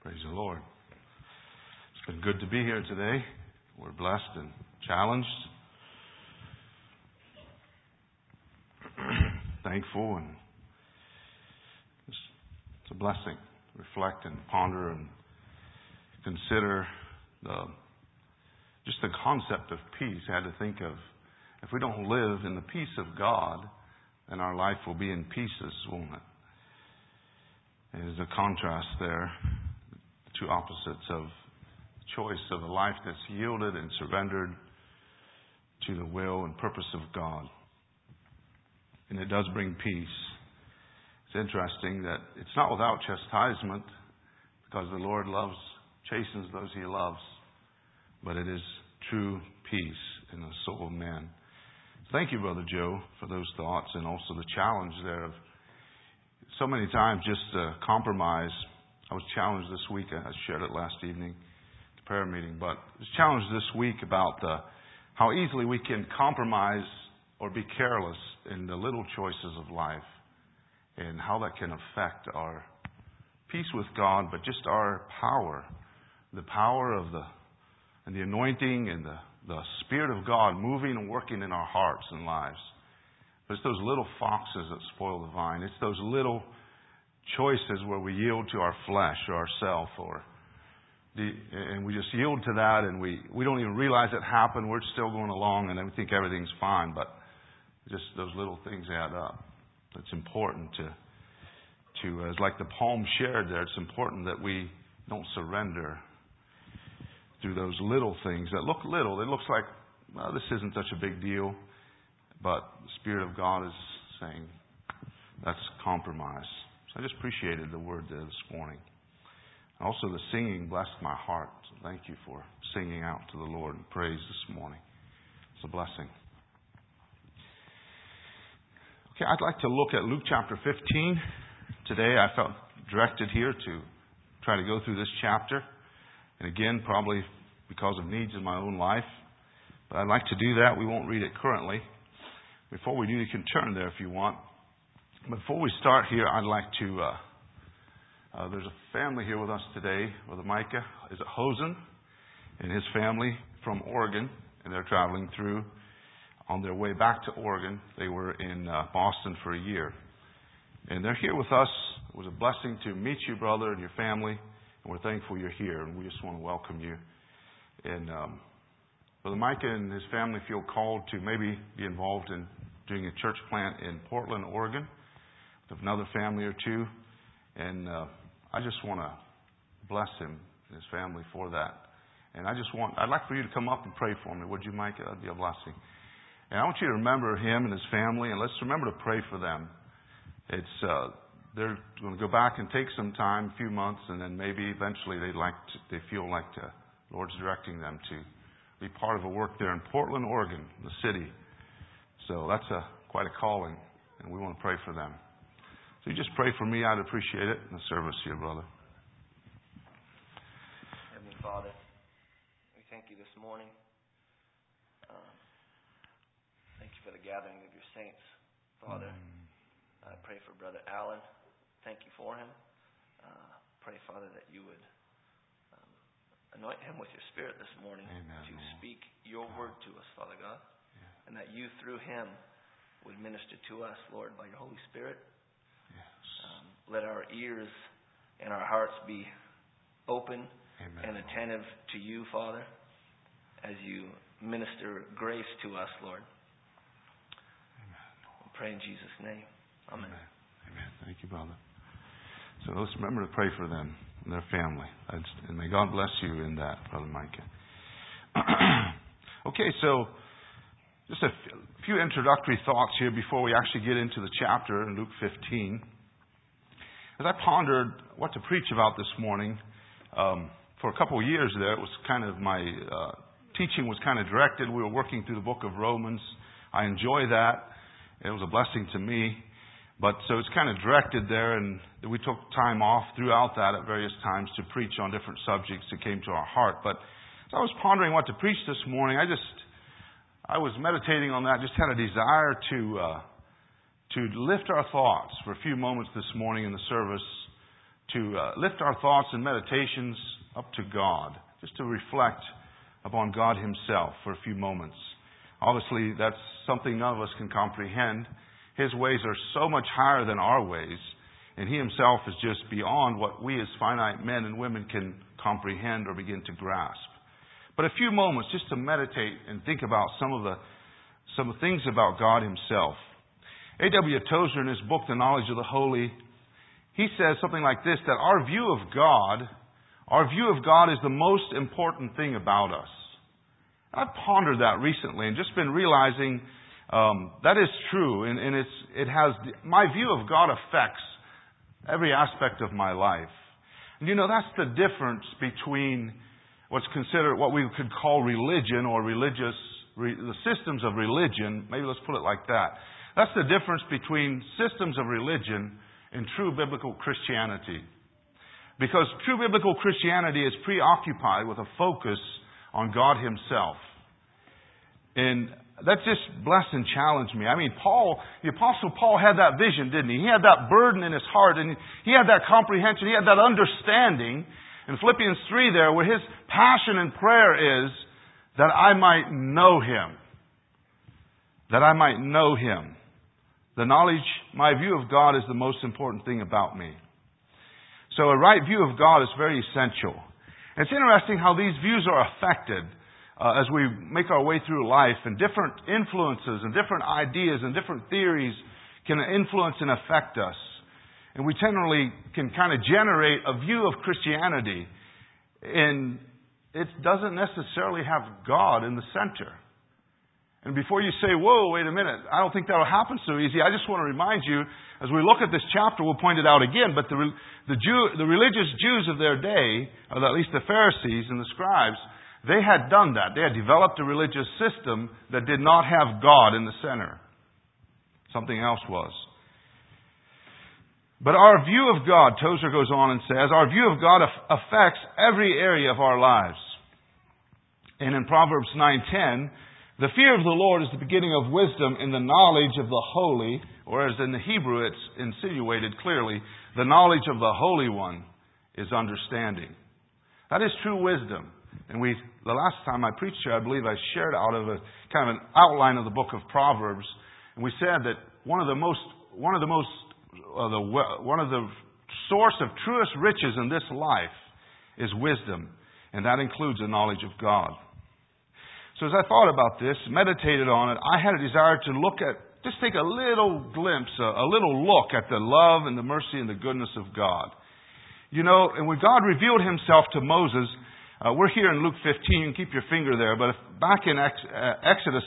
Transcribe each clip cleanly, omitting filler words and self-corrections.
Praise the Lord. It's been good to be here today. We're blessed and challenged. Thankful, and it's a blessing. Reflect and ponder and consider just the concept of peace. I had to think of, if we don't live in the peace of God, then our life will be in pieces, won't it? There's a contrast there, the two opposites of choice of a life that's yielded and surrendered to the will and purpose of God. And it does bring peace. It's interesting that it's not without chastisement, because the Lord chastens those He loves, but it is true peace in the soul of man. Thank you, Brother Joe, for those thoughts, and also the challenge there of so many times just compromise. I was challenged this week. I shared it last evening at the prayer meeting, but I was challenged this week about how easily we can compromise or be careless in the little choices of life, and how that can affect our peace with God, but just our power, the power of the anointing and the Spirit of God moving and working in our hearts and lives. But it's those little foxes that spoil the vine. It's those little choices where we yield to our flesh or ourself, and we just yield to that, and we don't even realize it happened. We're still going along, and we think everything's fine, but just those little things add up. It's important to as like the poem shared there, it's important that we don't surrender through those little things that look little. It looks like, well, this isn't such a big deal. But the Spirit of God is saying that's compromise. So I just appreciated the word there this morning. Also, the singing blessed my heart. So thank you for singing out to the Lord in praise this morning. It's a blessing. Okay, I'd like to look at Luke chapter 15. Today I felt directed here to try to go through this chapter. And again, probably because of needs in my own life. But I'd like to do that. We won't read it currently. Before we do, you can turn there if you want. Before we start here, I'd like to... there's a family here with us today. Brother Micah is at Hosen, and his family from Oregon. And they're traveling through. On their way back to Oregon, they were in Boston for a year. And they're here with us. It was a blessing to meet you, brother, and your family. And we're thankful you're here. And we just want to welcome you. And Brother Micah and his family feel called to maybe be involved in doing a church plant in Portland, Oregon, with another family or two. And I just want to bless him and his family for that. And I'd like for you to come up and pray for me. Would you, Micah? That'd be a blessing. And I want you to remember him and his family, and let's remember to pray for them. They're going to go back and take some time, a few months, and then maybe eventually they feel like the Lord's directing them to be part of a work there in Portland, Oregon, the city. So that's quite a calling, and we want to pray for them. So you just pray for me. I'd appreciate it in the service here, brother. Heavenly Father, we thank you this morning. Thank you for the gathering of your saints, Father. I pray for Brother Allen. Thank you for him. Pray, Father, that you would anoint him with your Spirit this morning. Amen, to Lord. speak your word to us, Father God. Yeah. And that you, through him, would minister to us, Lord, by your Holy Spirit. Yes. Let our ears and our hearts be open Amen, and attentive to you, Father, as you minister grace to us, Lord. Amen. We pray in Jesus' name. Amen. Amen. Thank you, brother. So let's remember to pray for them and their family. And may God bless you in that, Brother Micah. Okay, so just a few introductory thoughts here before we actually get into the chapter in Luke 15. As I pondered what to preach about this morning, for a couple of years there, it was kind of my teaching was kind of directed. We were working through the book of Romans. I enjoy that. It was a blessing to me. But so it's kind of directed there, and we took time off throughout that at various times to preach on different subjects that came to our heart. But as I was pondering what to preach this morning, I was meditating on that, just had a desire to lift our thoughts for a few moments this morning in the service lift our thoughts and meditations up to God, just to reflect upon God Himself for a few moments. Obviously, that's something none of us can comprehend. His ways are so much higher than our ways, and He Himself is just beyond what we as finite men and women can comprehend or begin to grasp. But a few moments just to meditate and think about some things about God Himself. A.W. Tozer, in his book, The Knowledge of the Holy, he says something like this, that our view of God is the most important thing about us. I've pondered that recently and just been realizing that is true, and my view of God affects every aspect of my life. And that's the difference between what's considered what we could call religion or the systems of religion. Maybe let's put it like that. That's the difference between systems of religion and true biblical Christianity. Because true biblical Christianity is preoccupied with a focus on God Himself. And that just blessed and challenged me. I mean, the Apostle Paul had that vision, didn't he? He had that burden in his heart, and he had that comprehension, he had that understanding. In Philippians 3 there, where his passion and prayer is that I might know Him. That I might know Him. The knowledge, my view of God is the most important thing about me. So a right view of God is very essential. And it's interesting how these views are affected as we make our way through life, and different influences and different ideas and different theories can influence and affect us. And we generally can kind of generate a view of Christianity, and it doesn't necessarily have God in the center. And before you say, whoa, wait a minute, I don't think that'll happen so easy, I just want to remind you, as we look at this chapter, we'll point it out again, but the religious Jews of their day, or at least the Pharisees and the scribes, they had done that. They had developed a religious system that did not have God in the center. Something else was. But our view of God, Tozer goes on and says, our view of God affects every area of our lives. And in Proverbs 9:10, the fear of the Lord is the beginning of wisdom in the knowledge of the holy, or as in the Hebrew it's insinuated clearly, the knowledge of the Holy One is understanding. That is true wisdom. And the last time I preached here, I believe I shared out of a kind of an outline of the book of Proverbs, and we said that one of the source of truest riches in this life is wisdom, and that includes the knowledge of God. So as I thought about this, meditated on it, I had a desire to just take a little glimpse, a little look at the love and the mercy and the goodness of God. And when God revealed Himself to Moses, we're here in Luke 15, keep your finger there, but back in Exodus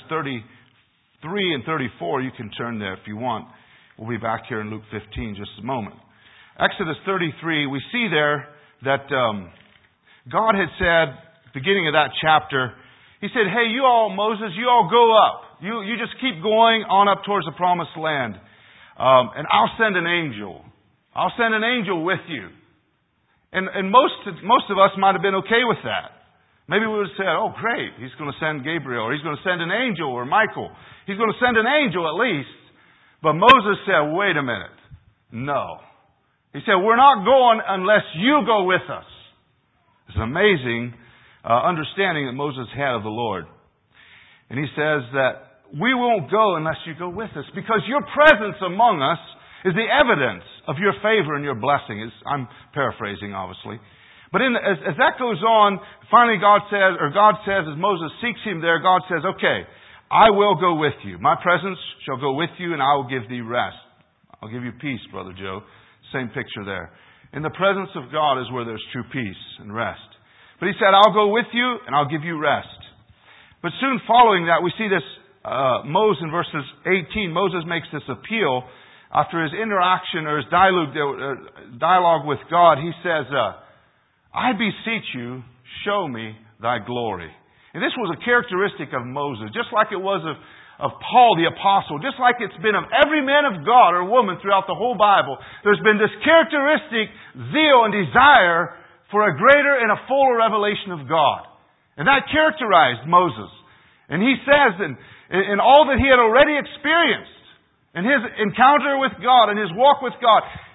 33 and 34, you can turn there if you want. We'll be back here in Luke 15 just a moment. Exodus 33, we see there that God had said, beginning of that chapter, He said, hey, you all, Moses, you all go up. You just keep going on up towards the promised land. And I'll send an angel. I'll send an angel with you. And most of us might have been okay with that. Maybe we would have said, oh, great, He's going to send Gabriel, or He's going to send an angel, or Michael. He's going to send an angel at least. But Moses said, wait a minute. No. He said, we're not going unless you go with us. It's an amazing understanding that Moses had of the Lord. And he says that we won't go unless you go with us, because your presence among us is the evidence of your favor and your blessing. I'm paraphrasing, obviously. But as that goes on, finally God says, as Moses seeks Him there, God says, okay, I will go with you. My presence shall go with you, and I will give thee rest. I'll give you peace, Brother Joe. Same picture there. In the presence of God is where there's true peace and rest. But He said, I'll go with you, and I'll give you rest. But soon following that, we see this, Moses in verses 18, Moses makes this appeal. After his interaction or his dialogue with God, he says, I beseech you, show me thy glory. And this was a characteristic of Moses, just like it was of Paul the Apostle, just like it's been of every man of God or woman throughout the whole Bible. There's been this characteristic zeal and desire for a greater and a fuller revelation of God. And that characterized Moses. And he says in all that he had already experienced, in his encounter with God and his walk with God,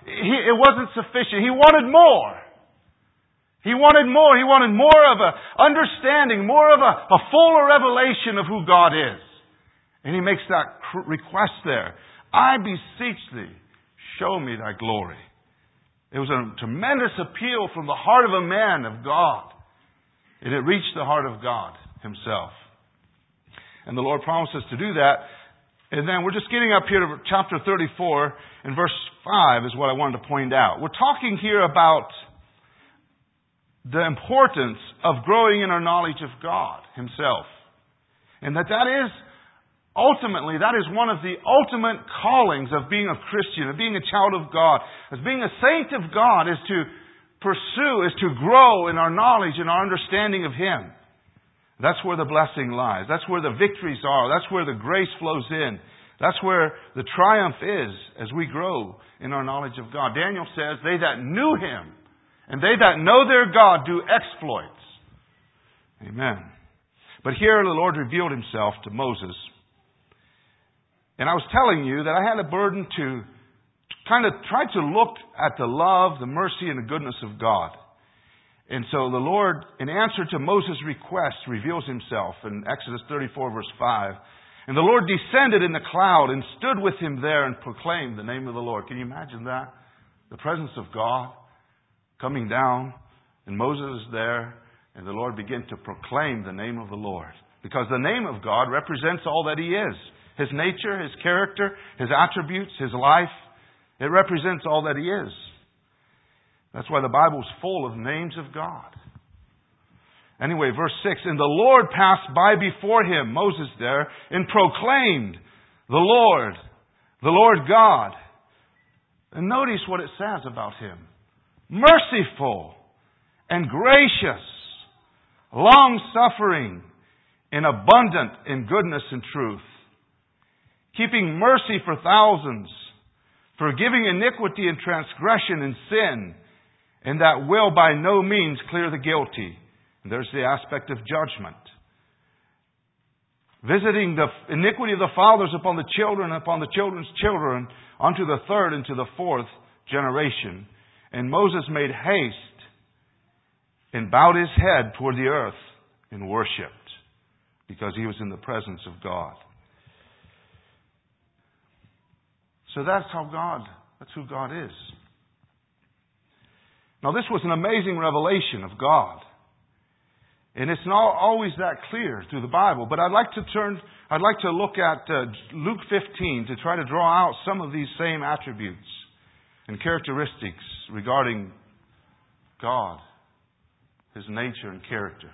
it wasn't sufficient. He wanted more. He wanted more. He wanted more of a understanding, more of a fuller revelation of who God is. And he makes that request there. I beseech thee, show me thy glory. It was a tremendous appeal from the heart of a man of God. And it reached the heart of God Himself. And the Lord promises to do that. And then we're just getting up here to chapter 34 and verse 5 is what I wanted to point out. We're talking here about the importance of growing in our knowledge of God Himself. And that is ultimately, that is one of the ultimate callings of being a Christian, of being a child of God. As being a saint of God is to pursue, is to grow in our knowledge and our understanding of Him. That's where the blessing lies. That's where the victories are. That's where the grace flows in. That's where the triumph is as we grow in our knowledge of God. Daniel says, they that knew Him and they that know their God do exploits. Amen. But here the Lord revealed Himself to Moses. And I was telling you that I had a burden to kind of try to look at the love, the mercy, and the goodness of God. And so the Lord, in answer to Moses' request, reveals Himself in Exodus 34, verse 5. And the Lord descended in the cloud and stood with him there and proclaimed the name of the Lord. Can you imagine that? The presence of God coming down, and Moses is there, and the Lord began to proclaim the name of the Lord. Because the name of God represents all that He is. His nature, His character, His attributes, His life. It represents all that He is. That's why the Bible is full of names of God. Anyway, verse 6, and the Lord passed by before him, Moses there, and proclaimed, the Lord God. And notice what it says about Him. Merciful and gracious, long-suffering, and abundant in goodness and truth, keeping mercy for thousands, forgiving iniquity and transgression and sin, and that will by no means clear the guilty. And there's the aspect of judgment. Visiting the iniquity of the fathers upon the children, upon the children's children, unto the third and to the fourth generation. And Moses made haste and bowed his head toward the earth and worshipped, because he was in the presence of God. So that's who God is. Now this was an amazing revelation of God. And it's not always that clear through the Bible. But I'd like to look at Luke 15 to try to draw out some of these same attributes and characteristics regarding God, His nature and character.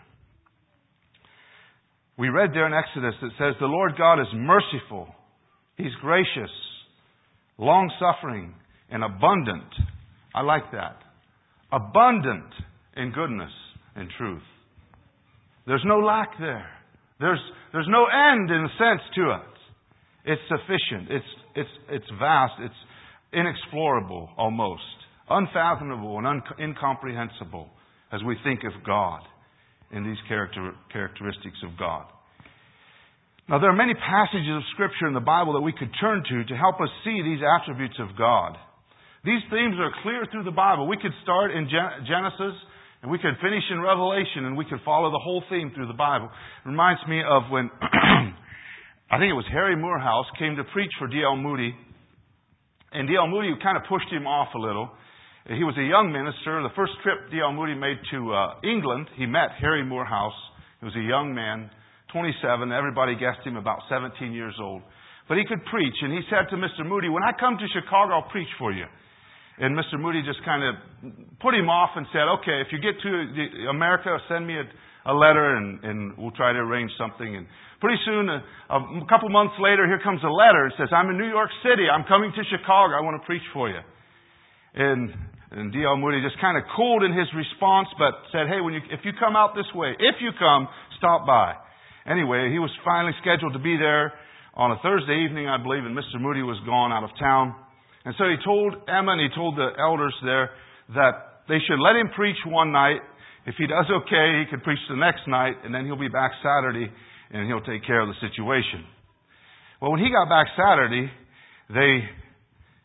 We read there in Exodus that says, the Lord God is merciful. He's gracious, long-suffering, and abundant. I like that. Abundant in goodness and truth. There's no lack there. There's no end in a sense to it. It's sufficient. It's vast. It's inexplorable almost. Unfathomable and incomprehensible as we think of God and these characteristics of God. Now there are many passages of Scripture in the Bible that we could turn to help us see these attributes of God. These themes are clear through the Bible. We could start in Genesis, and we could finish in Revelation, and we could follow the whole theme through the Bible. It reminds me of when, I think it was Harry Moorhouse came to preach for D.L. Moody. And D.L. Moody kind of pushed him off a little. He was a young minister. The first trip D.L. Moody made to England, he met Harry Moorhouse. He was a young man, 27. Everybody guessed him about 17 years old. But he could preach. And he said to Mr. Moody, when I come to Chicago, I'll preach for you. And Mr. Moody just kind of put him off and said, okay, if you get to America, send me a letter and we'll try to arrange something. And pretty soon, a couple months later, here comes a letter. It says, I'm in New York City. I'm coming to Chicago. I want to preach for you. And D.L. Moody just kind of cooled in his response, but said, hey, if you come out this way, if you come, stop by. Anyway, he was finally scheduled to be there on a Thursday evening, I believe, and Mr. Moody was gone out of town. And so he told Emma and he told the elders there that they should let him preach one night. If he does okay, he could preach the next night, and then he'll be back Saturday, and he'll take care of the situation. Well, when he got back Saturday,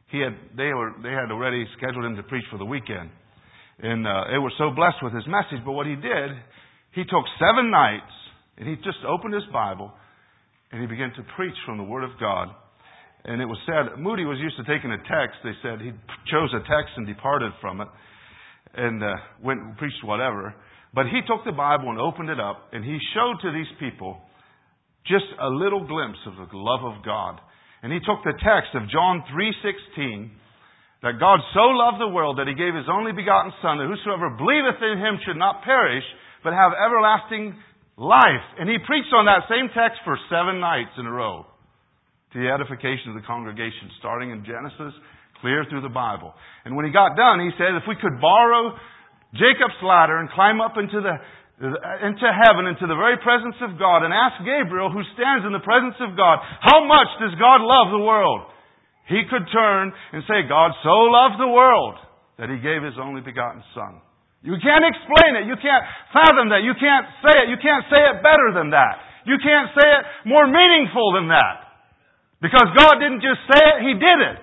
they had already scheduled him to preach for the weekend. And they were so blessed with his message. But what he did, he took 7 nights and he just opened his Bible and he began to preach from the Word of God. And it was said, Moody was used to taking a text. They said he chose a text and departed from it and went and preached whatever. But he took the Bible and opened it up and he showed to these people just a little glimpse of the love of God. And he took the text of John 3:16, that God so loved the world that He gave His only begotten Son, that whosoever believeth in Him should not perish, but have everlasting life. And he preached on that same text for 7 nights in a row, to the edification of the congregation, starting in Genesis, clear through the Bible. And when he got done, he said, if we could borrow Jacob's ladder and climb up into heaven, into the very presence of God, and ask Gabriel, who stands in the presence of God, how much does God love the world? He could turn and say, God so loved the world that He gave His only begotten Son. You can't explain it. You can't fathom that. You can't say it. You can't say it better than that. You can't say it more meaningful than that. Because God didn't just say it, He did it.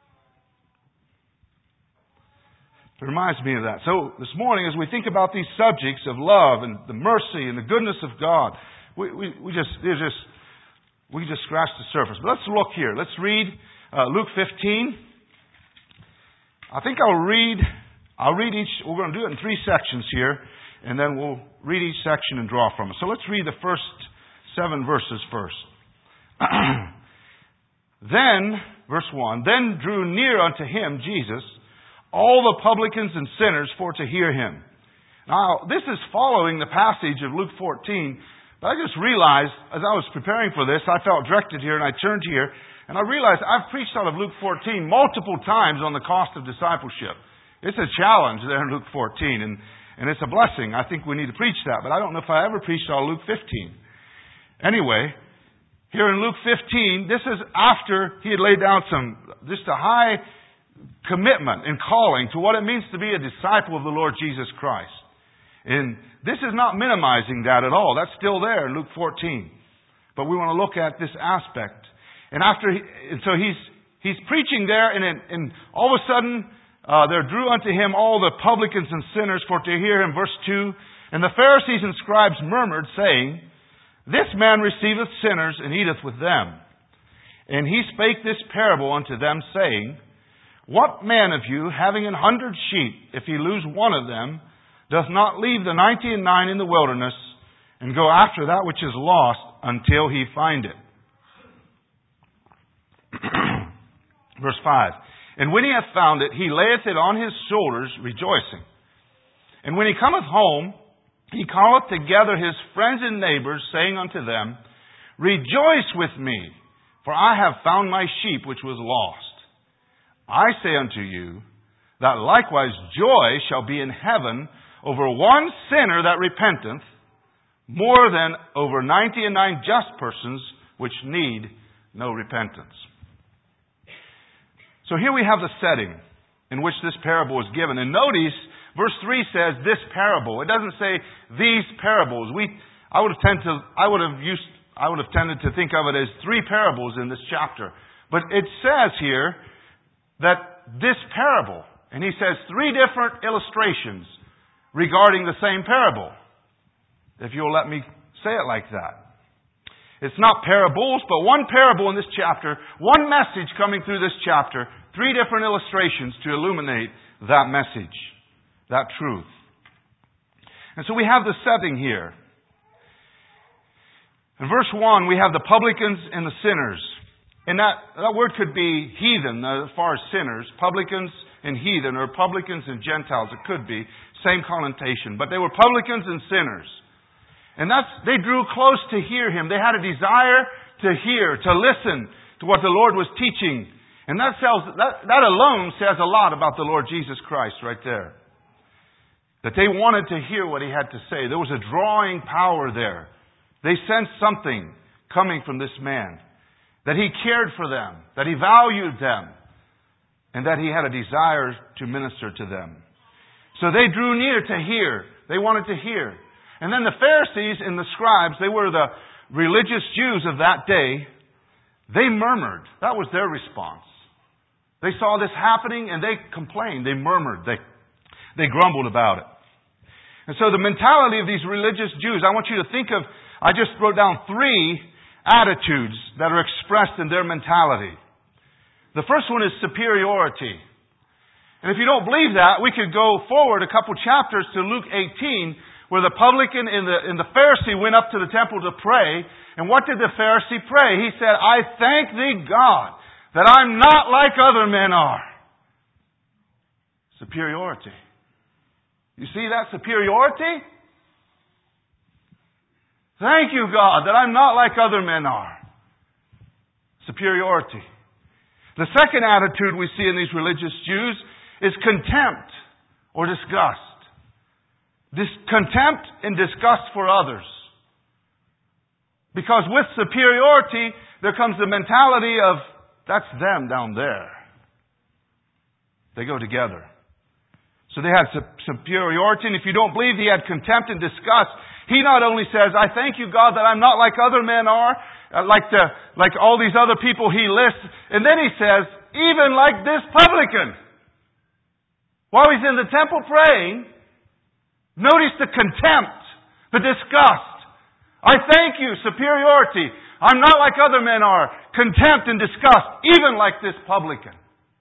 It reminds me of that. So this morning, as we think about these subjects of love and the mercy and the goodness of God, we just scratch the surface. But let's look here. Let's read Luke 15. I think I'll read each. We're going to do it in 3 sections here, and then we'll read each section and draw from it. So let's read the first 7 verses first. Then, verse 1, then drew near unto Him, Jesus, all the publicans and sinners for to hear Him. Now, this is following the passage of Luke 14, but I just realized, as I was preparing for this, I felt directed here, and I turned here, and I realized I've preached out of Luke 14 multiple times on the cost of discipleship. It's a challenge there in Luke 14, and it's a blessing. I think we need to preach that, but I don't know if I ever preached out of Luke 15. Anyway, here in Luke 15, this is after He had laid down just a high commitment and calling to what it means to be a disciple of the Lord Jesus Christ. And this is not minimizing that at all. That's still there in Luke 14. But we want to look at this aspect. And so he's preaching there, and all of a sudden there drew unto Him all the publicans and sinners for to hear Him. Verse 2, and the Pharisees and scribes murmured, saying, this man receiveth sinners and eateth with them. And He spake this parable unto them, saying, what man of you, having 100 sheep, if he lose one of them, doth not leave the 99 in the wilderness, and go after that which is lost until he find it? Verse 5, and when he hath found it, he layeth it on his shoulders, rejoicing. And when he cometh home, he calleth together his friends and neighbors, saying unto them, rejoice with me, for I have found my sheep which was lost. I say unto you, that likewise joy shall be in heaven over one sinner that repenteth, more than over 99 just persons which need no repentance. So here we have the setting in which this parable is given. And notice, verse 3 says this parable. It doesn't say these parables. I would have tended to think of it as 3 parables in this chapter. But it says here that this parable, and he says 3 different illustrations regarding the same parable. If you'll let me say it like that. It's not parables, but one parable in this chapter, one message coming through this chapter, 3 different illustrations to illuminate that message, that truth. And so we have the setting here. In verse 1, we have the publicans and the sinners. And that word could be heathen as far as sinners. Publicans and heathen, or publicans and Gentiles. It could be. Same connotation. But they were publicans and sinners. And they drew close to hear Him. They had a desire to hear, to listen to what the Lord was teaching. And that alone says a lot about the Lord Jesus Christ right there. That they wanted to hear what He had to say. There was a drawing power there. They sensed something coming from this man. That He cared for them. That He valued them. And that He had a desire to minister to them. So they drew near to hear. They wanted to hear. And then the Pharisees and the scribes, they were the religious Jews of that day. They murmured. That was their response. They saw this happening and they complained. They murmured. They grumbled about it. And so the mentality of these religious Jews, I want you to think of, I just wrote down 3 attitudes that are expressed in their mentality. The first one is superiority. And if you don't believe that, we could go forward a couple chapters to Luke 18, where the publican and the Pharisee went up to the temple to pray. And what did the Pharisee pray? He said, I thank thee, God, that I'm not like other men are. Superiority. You see that superiority? Thank you, God, that I'm not like other men are. Superiority. The second attitude we see in these religious Jews is contempt or disgust. Contempt and disgust for others. Because with superiority, there comes the mentality of, that's them down there. They go together. So they had superiority, and if you don't believe he had contempt and disgust, he not only says, I thank you, God, that I'm not like other men are, like all these other people he lists, and then he says, even like this publican. While he's in the temple praying, notice the contempt, the disgust. I thank you, superiority. I'm not like other men are. Contempt and disgust, even like this publican.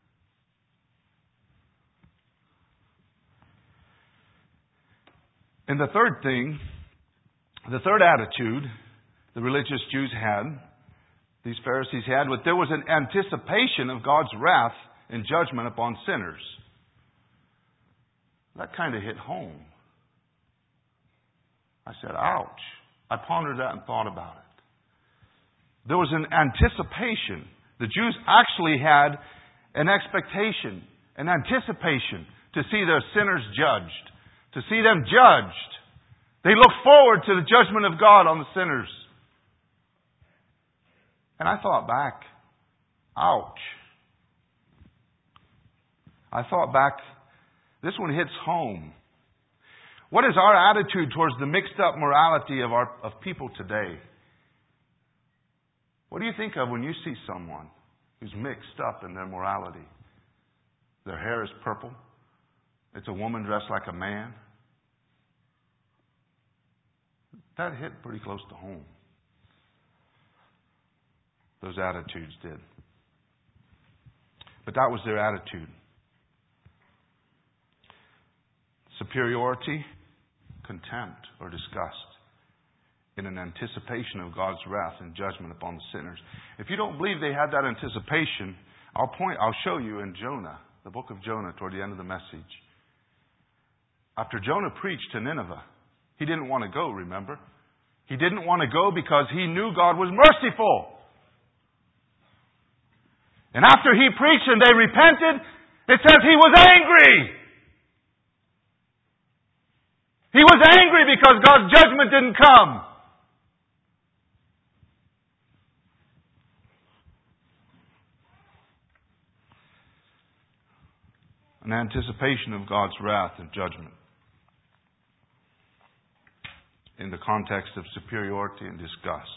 And the third attitude the religious Jews had, these Pharisees had, was there was an anticipation of God's wrath and judgment upon sinners. That kind of hit home. I said, ouch. I pondered that and thought about it. There was an anticipation. The Jews actually had an expectation, an anticipation to see their sinners judged, to see them judged. They looked forward to the judgment of God on the sinners. And I thought back, ouch. I thought back, this one hits home. What is our attitude towards the mixed up morality of people today? What do you think of when you see someone who's mixed up in their morality? Their hair is purple. It's a woman dressed like a man. That hit pretty close to home. Those attitudes did. But that was their attitude. Superiority, contempt, or disgust in an anticipation of God's wrath and judgment upon the sinners. If you don't believe they had that anticipation, I'll show you in Jonah, the book of Jonah, toward the end of the message. After Jonah preached to Nineveh, he didn't want to go, remember? He didn't want to go because he knew God was merciful. And after he preached and they repented, it says he was angry. He was angry because God's judgment didn't come. An anticipation of God's wrath and judgment in the context of superiority and disgust.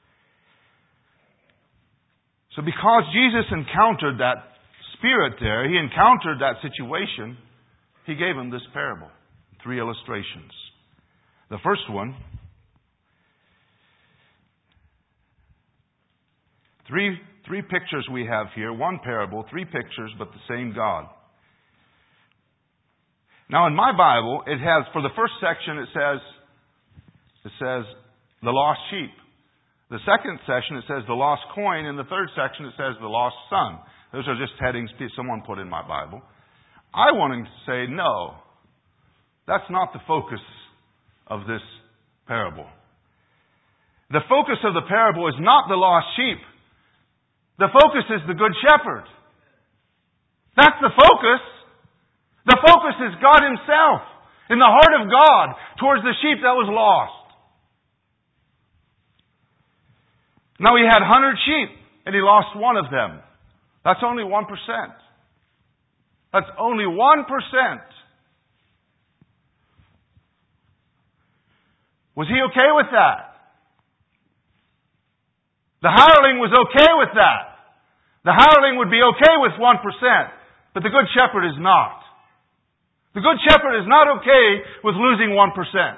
So because Jesus encountered that spirit there, he encountered that situation, he gave him this parable. 3 illustrations. The first one, three pictures we have here. One parable, 3 pictures, but the same God. Now in my Bible, it has, for the first section, it says the lost sheep. The second section, it says the lost coin. In the third section, it says the lost son. Those are just headings someone put in my Bible. I want to say, no, that's not the focus of this parable. The focus of the parable is not the lost sheep. The focus is the good shepherd. That's the focus. The focus is God himself in the heart of God towards the sheep that was lost. Now he had 100 sheep and he lost one of them. That's only 1%. That's only 1%. Was he okay with that? The hireling was okay with that. The hireling would be okay with 1%, but the Good Shepherd is not. The Good Shepherd is not okay with losing 1%.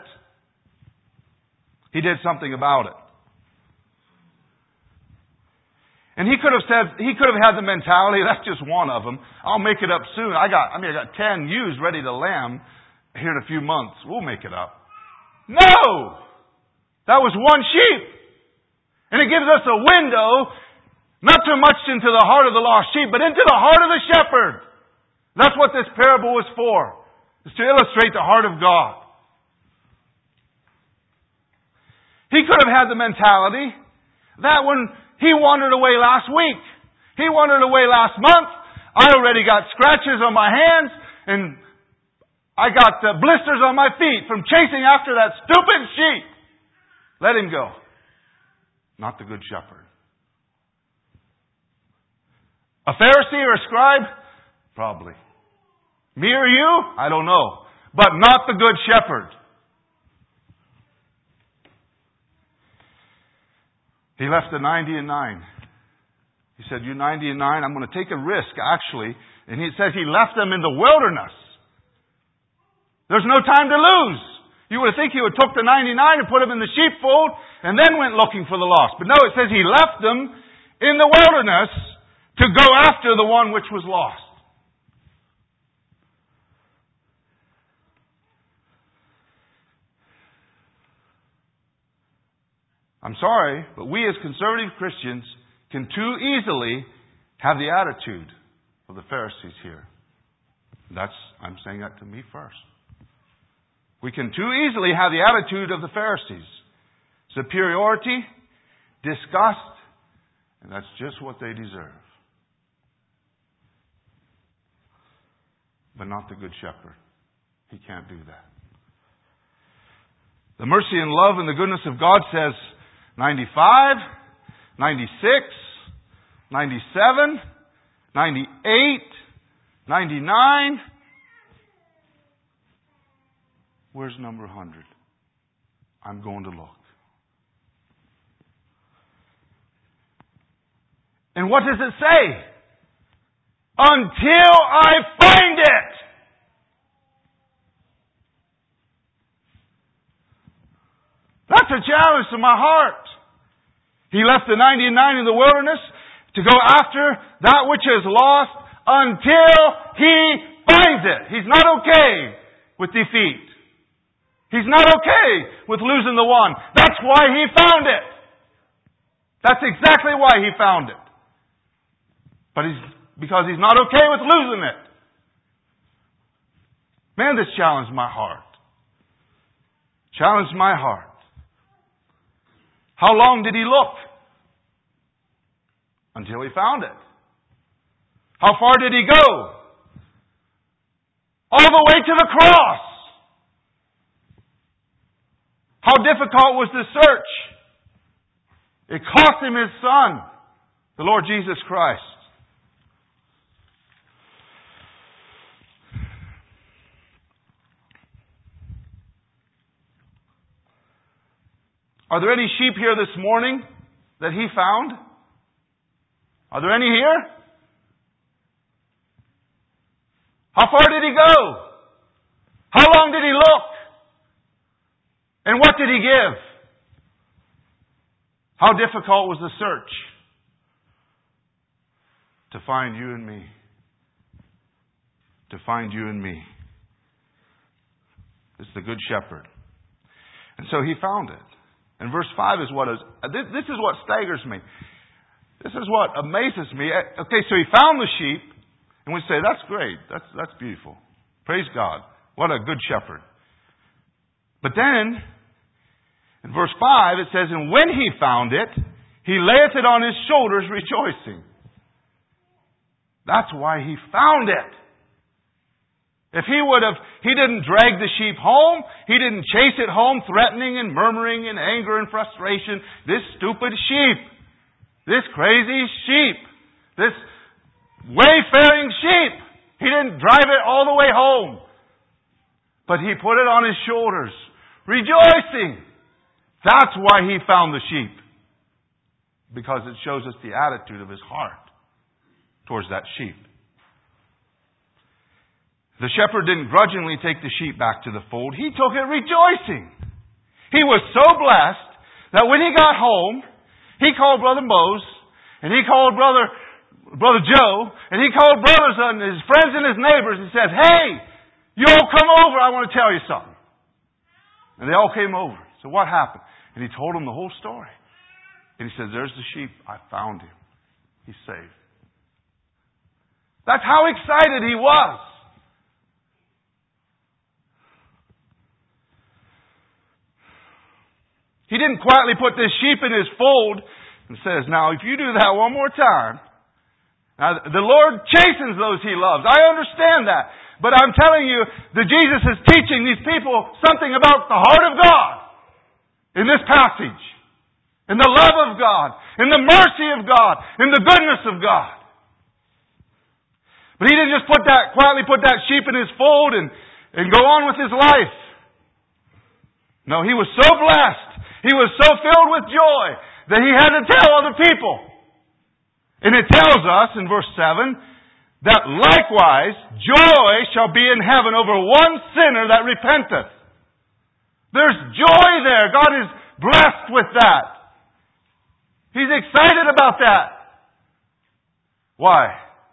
He did something about it. And he could have had the mentality, that's just one of them. I'll make it up soon. I got 10 ewes ready to lamb here in a few months. We'll make it up. No! That was one sheep. And it gives us a window, not too much into the heart of the lost sheep, but into the heart of the shepherd. That's what this parable was for. Is to illustrate the heart of God. He could have had the mentality that when he wandered away last week, he wandered away last month, I already got scratches on my hands, and I got blisters on my feet from chasing after that stupid sheep. Let him go. Not the Good Shepherd. A Pharisee or a scribe? Probably. Me or you? I don't know. But not the Good Shepherd. He left the 90 and 9. He said, you 90 and 9, I'm going to take a risk, actually. And he says he left them in the wilderness. There's no time to lose. You would think he would took the 99 and put them in the sheepfold and then went looking for the lost. But no, it says he left them in the wilderness to go after the one which was lost. I'm sorry, but we as conservative Christians can too easily have the attitude of the Pharisees here. I'm saying that to me first. We can too easily have the attitude of the Pharisees. Superiority, disgust, and that's just what they deserve. But not the Good Shepherd. He can't do that. The mercy and love and the goodness of God says 95, 96, 97, 98, 99. Where's number 100? I'm going to look. And what does it say? Until I find it. That's a challenge to my heart. He left the 99 in the wilderness to go after that which is lost until he finds it. He's not okay with defeat. He's not okay with losing the one. That's why he found it. That's exactly why he found it. But because he's not okay with losing it. Man, this challenged my heart. Challenged my heart. How long did he look? Until he found it. How far did he go? All the way to the cross. How difficult was the search? It cost him his son, the Lord Jesus Christ. Are there any sheep here this morning that he found? Are there any here? How far did he go? How long did he look? And what did he give? How difficult was the search to find you and me? To find you and me. It's the Good Shepherd. And so he found it. And verse 5 is this is what staggers me. This is what amazes me. Okay, so he found the sheep, and we say, that's great. That's beautiful. Praise God. What a good shepherd. But then, in verse 5, it says, and when he found it, he layeth it on his shoulders rejoicing. That's why he found it. If he didn't drag the sheep home, he didn't chase it home threatening and murmuring in anger and frustration. This stupid sheep, this crazy sheep, this wayfaring sheep, he didn't drive it all the way home. But he put it on his shoulders, rejoicing. That's why he found the sheep. Because it shows us the attitude of his heart. towards that sheep. The shepherd didn't grudgingly take the sheep back to the fold. He took it rejoicing. He was so blessed that when he got home, he called Brother Mose, and he called Brother Joe, and he called brothers and his friends and his neighbors and says, "Hey, you all come over, I want to tell you something." And they all came over. So what happened? And he told them the whole story. And he says, "There's the sheep. I found him. He's saved." That's how excited he was. He didn't quietly put this sheep in his fold and says, "Now, if you do that one more time..." Now, the Lord chastens those He loves. I understand that. But I'm telling you that Jesus is teaching these people something about the heart of God in this passage. In the love of God. In the mercy of God. In the goodness of God. But he didn't just quietly put that sheep in his fold and go on with his life. No, he was so blessed. He was so filled with joy that he had to tell other people. And it tells us in verse 7 that likewise joy shall be in heaven over one sinner that repenteth. There's joy there. God is blessed with that. He's excited about that. Why?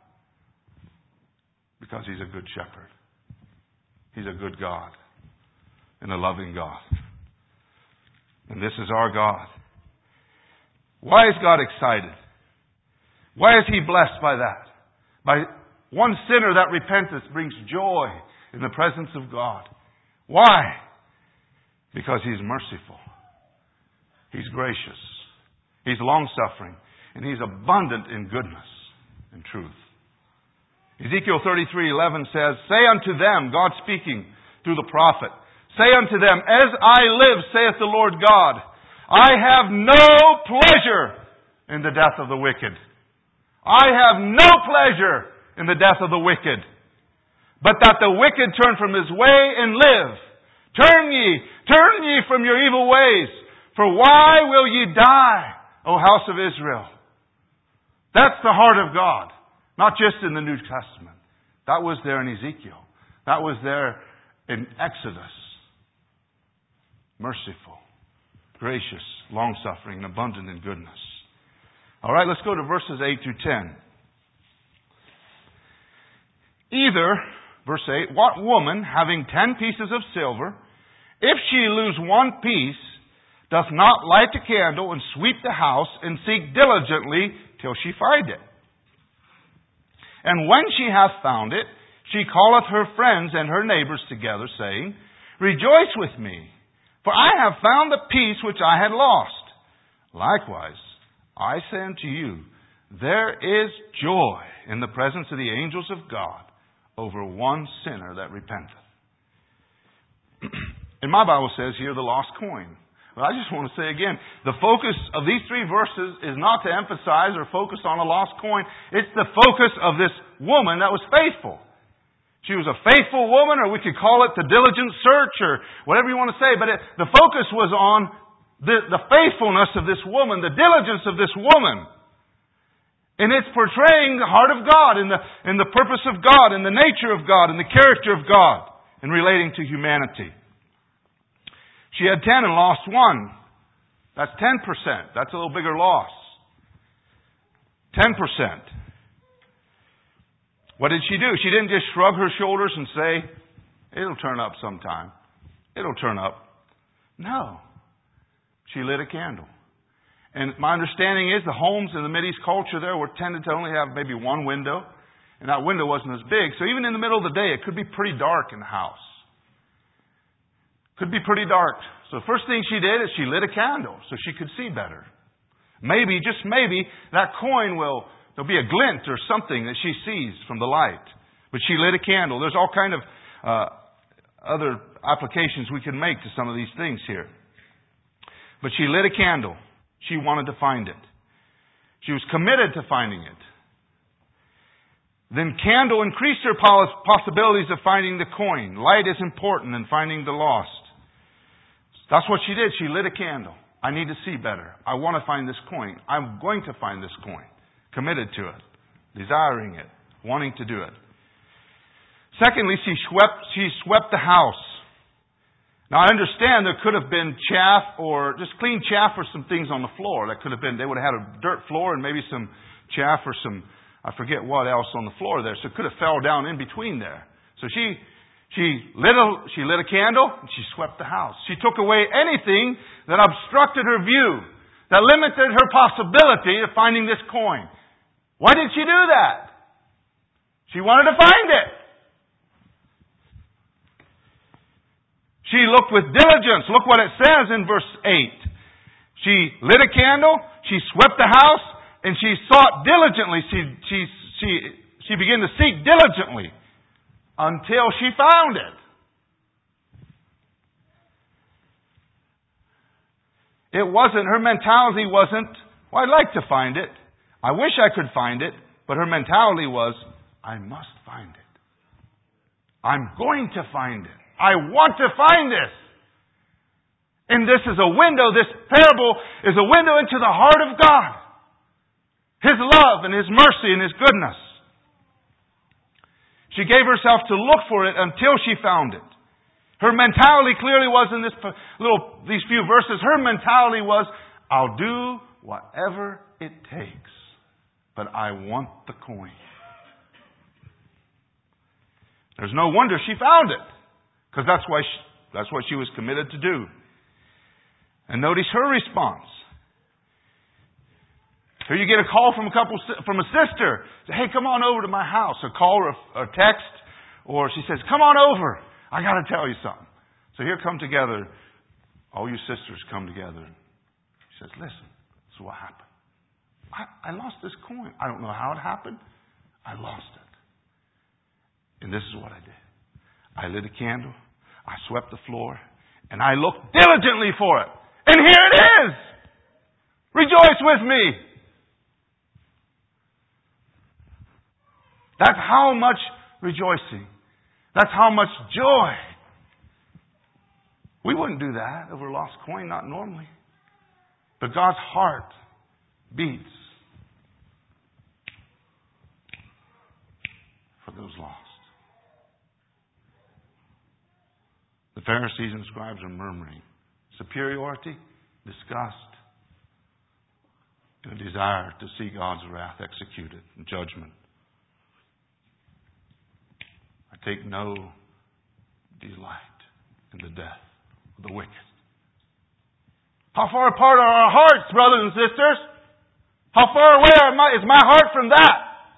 Because He's a good shepherd. He's a good God and a loving God. And this is our God. Why is God excited? Why is He blessed by that? By one sinner that repenteth brings joy in the presence of God. Why? Because He's merciful. He's gracious. He's long-suffering. And He's abundant in goodness and truth. Ezekiel 33:11 says, "Say unto them," God speaking through the prophet, "Say unto them, as I live, saith the Lord God, I have no pleasure in the death of the wicked. I have no pleasure in the death of the wicked. But that the wicked turn from his way and live. Turn ye from your evil ways. For why will ye die, O house of Israel?" That's the heart of God. Not just in the New Testament. That was there in Ezekiel. That was there in Exodus. Merciful, gracious, long-suffering, and abundant in goodness. All right, let's go to verses 8 through 10. Either, verse 8, what woman, having 10 pieces of silver, if she lose one piece, doth not light a candle and sweep the house and seek diligently till she find it? And when she hath found it, she calleth her friends and her neighbors together, saying, Rejoice with me, for I have found the piece which I had lost. Likewise, I say unto you, there is joy in the presence of the angels of God over one sinner that repenteth. And my Bible says here, the lost coin. But I just want to say again, the focus of these three verses is not to emphasize or focus on a lost coin. It's the focus of this woman that was faithful. She was a faithful woman, or we could call it the diligent search, or whatever you want to say. But the focus was on the faithfulness of this woman, the diligence of this woman. And it's portraying the heart of God and the purpose of God and the nature of God and the character of God in relating to humanity. She had 10 and lost 1. That's 10%. That's a little bigger loss. 10%. What did she do? She didn't just shrug her shoulders and say, it'll turn up sometime. It'll turn up. No. She lit a candle. And my understanding is the homes in the Mideast culture there were tended to only have maybe one window. And that window wasn't as big. So even in the middle of the day, it could be pretty dark in the house. Could be pretty dark. So the first thing she did is she lit a candle so she could see better. Maybe, just maybe, that coin there'll be a glint or something that she sees from the light. But she lit a candle. There's all kind of other applications we can make to some of these things here. But she lit a candle. She wanted to find it. She was committed to finding it. Then candle increased her possibilities of finding the coin. Light is important in finding the lost. That's what she did. She lit a candle. I need to see better. I want to find this coin. I'm going to find this coin. Committed to it. desiring it, wanting to do it. Secondly, she swept the house. Now, I understand there could have been chaff or just clean chaff or some things on the floor. That could have been, they would have had a dirt floor and maybe some chaff or some, I forget what else on the floor there. So it could have fell down in between there. So she lit a candle and she swept the house. She took away anything that obstructed her view, that limited her possibility of finding this coin. Why did she do that? She wanted to find it. She looked with diligence. Look what it says in verse 8. She lit a candle, she swept the house, and she sought diligently. She began to seek diligently until she found it. Her mentality wasn't, well, I'd like to find it. I wish I could find it. But her mentality was, I must find it. I'm going to find it. I want to find this. And this is a window, this parable is a window into the heart of God. His love and His mercy and His goodness. She gave herself to look for it until she found it. Her mentality clearly was in these few verses. Her mentality was, I'll do whatever it takes, but I want the coin. There's no wonder she found it, because that's what she was committed to do. And notice her response. Here you get a call from a sister. Say, hey, come on over to my house. A call or a text. Or she says, come on over. I got to tell you something. So here come together. All you sisters come together. She says, listen, this is what happened. I lost this coin. I don't know how it happened. I lost it. And this is what I did. I lit a candle. I swept the floor. And I looked diligently for it. And here it is. Rejoice with me. That's how much rejoicing. That's how much joy. We wouldn't do that over a lost coin, not normally. But God's heart beats for those lost. The Pharisees and scribes are murmuring. Superiority, disgust, and a desire to see God's wrath executed in judgment. I take no delight in the death of the wicked. How far apart are our hearts, brothers and sisters? How far away is my heart from that?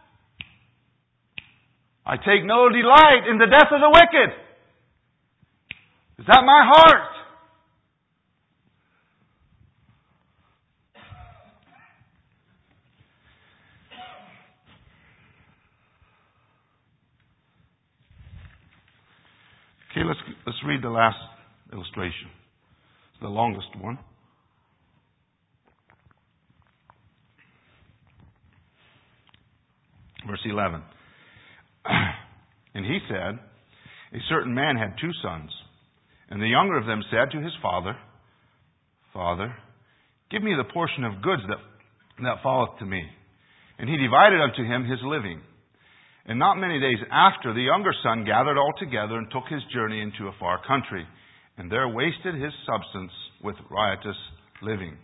I take no delight in the death of the wicked. Is that my heart? Okay, let's read the last illustration. It's the longest one. Verse 11. And he said, a certain man had 2 sons. And the younger of them said to his father, Father, give me the portion of goods that falleth to me. And he divided unto him his living. And not many days after, the younger son gathered all together and took his journey into a far country, and there wasted his substance with riotous living.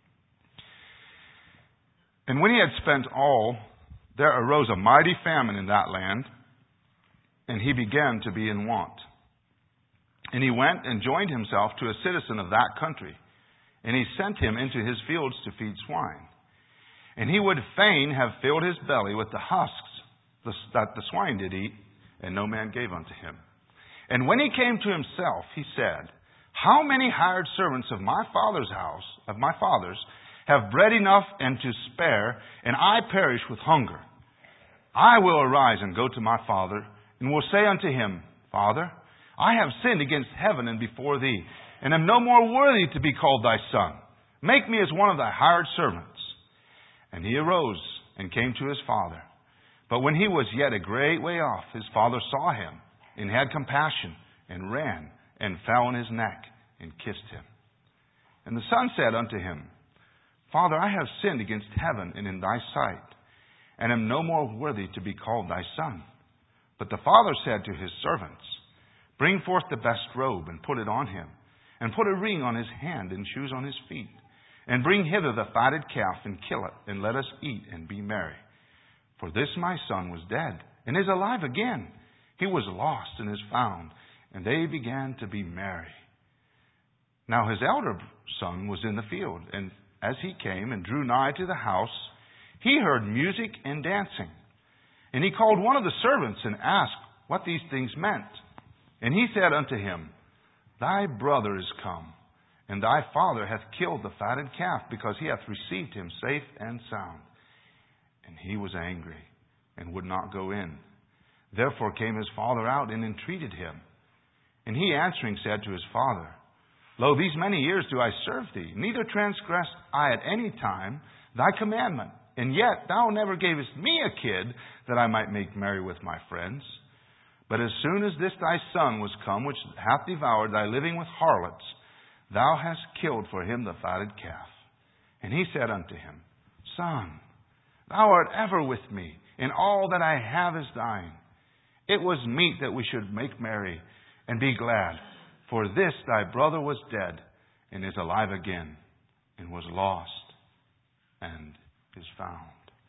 And when he had spent all, there arose a mighty famine in that land, and he began to be in want. And he went and joined himself to a citizen of that country, and he sent him into his fields to feed swine. And he would fain have filled his belly with the husks that the swine did eat, and no man gave unto him. And when he came to himself, he said, how many hired servants of my father's house, have bread enough and to spare, and I perish with hunger? I will arise and go to my father, and will say unto him, Father, I have sinned against heaven and before thee, and am no more worthy to be called thy son. Make me as one of thy hired servants. And he arose and came to his father. But when he was yet a great way off, his father saw him, and had compassion, and ran, and fell on his neck, and kissed him. And the son said unto him, Father, I have sinned against heaven and in thy sight, and am no more worthy to be called thy son. But the father said to his servants, Bring forth the best robe, and put it on him, and put a ring on his hand, and shoes on his feet. And bring hither the fatted calf, and kill it, and let us eat, and be merry. For this my son was dead, and is alive again. He was lost, and is found. And they began to be merry. Now his elder son was in the field, and as he came and drew nigh to the house, he heard music and dancing. And he called one of the servants, and asked what these things meant. And he said unto him, Thy brother is come, and thy father hath killed the fatted calf, because he hath received him safe and sound. And he was angry, and would not go in. Therefore came his father out, and entreated him. And he answering said to his father, Lo, these many years do I serve thee, neither transgressed I at any time thy commandment. And yet thou never gavest me a kid, that I might make merry with my friends. But as soon as this thy son was come, which hath devoured thy living with harlots, thou hast killed for him the fatted calf. And he said unto him, Son, thou art ever with me, and all that I have is thine. It was meet that we should make merry, and be glad. For this thy brother was dead, and is alive again, and was lost, and is found.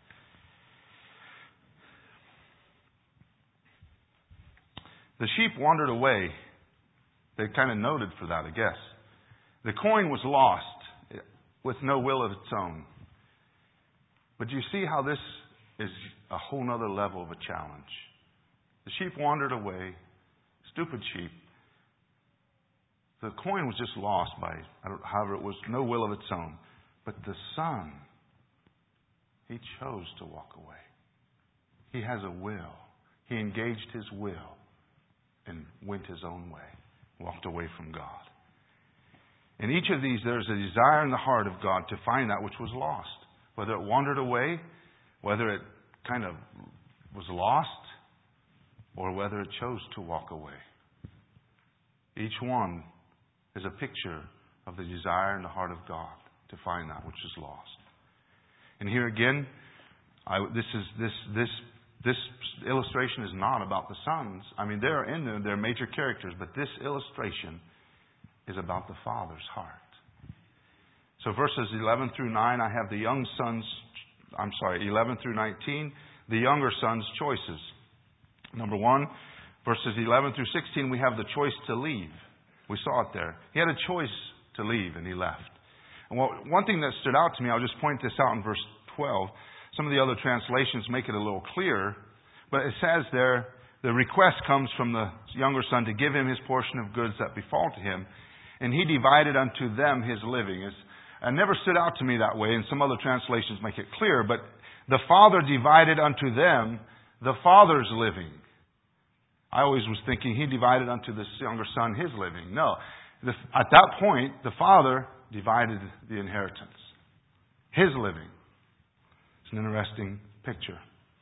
The sheep wandered away. They kind of noted for that, I guess. The coin was lost with no will of its own. But you see how this is a whole other level of a challenge. The sheep wandered away, stupid sheep. The coin was just lost by, however, it was no will of its own. But the son, he chose to walk away. He has a will. He engaged his will and went his own way, walked away from God. In each of these, there's a desire in the heart of God to find that which was lost. Whether it wandered away, whether it kind of was lost, or whether it chose to walk away. Each one is a picture of the desire in the heart of God to find that which is lost. And here again, this illustration is not about the sons. I mean, they're in there, they're major characters, but this illustration is about the Father's heart. So verses 11 through 9, I have the young sons, 11 through 19, the younger son's choices. Number 1, verses 11 through 16, we have the choice to leave. We saw it there. He had a choice to leave, and he left. And one thing that stood out to me, I'll just point this out in verse 12. Some of the other translations make it a little clearer. But it says there, the request comes from the younger son to give him his portion of goods that befall to him. And he divided unto them his living. It never stood out to me that way, and some other translations make it clear. But the father divided unto them the father's living. I always was thinking he divided unto this younger son his living. No. At that point, the father divided the inheritance. His living. It's an interesting picture.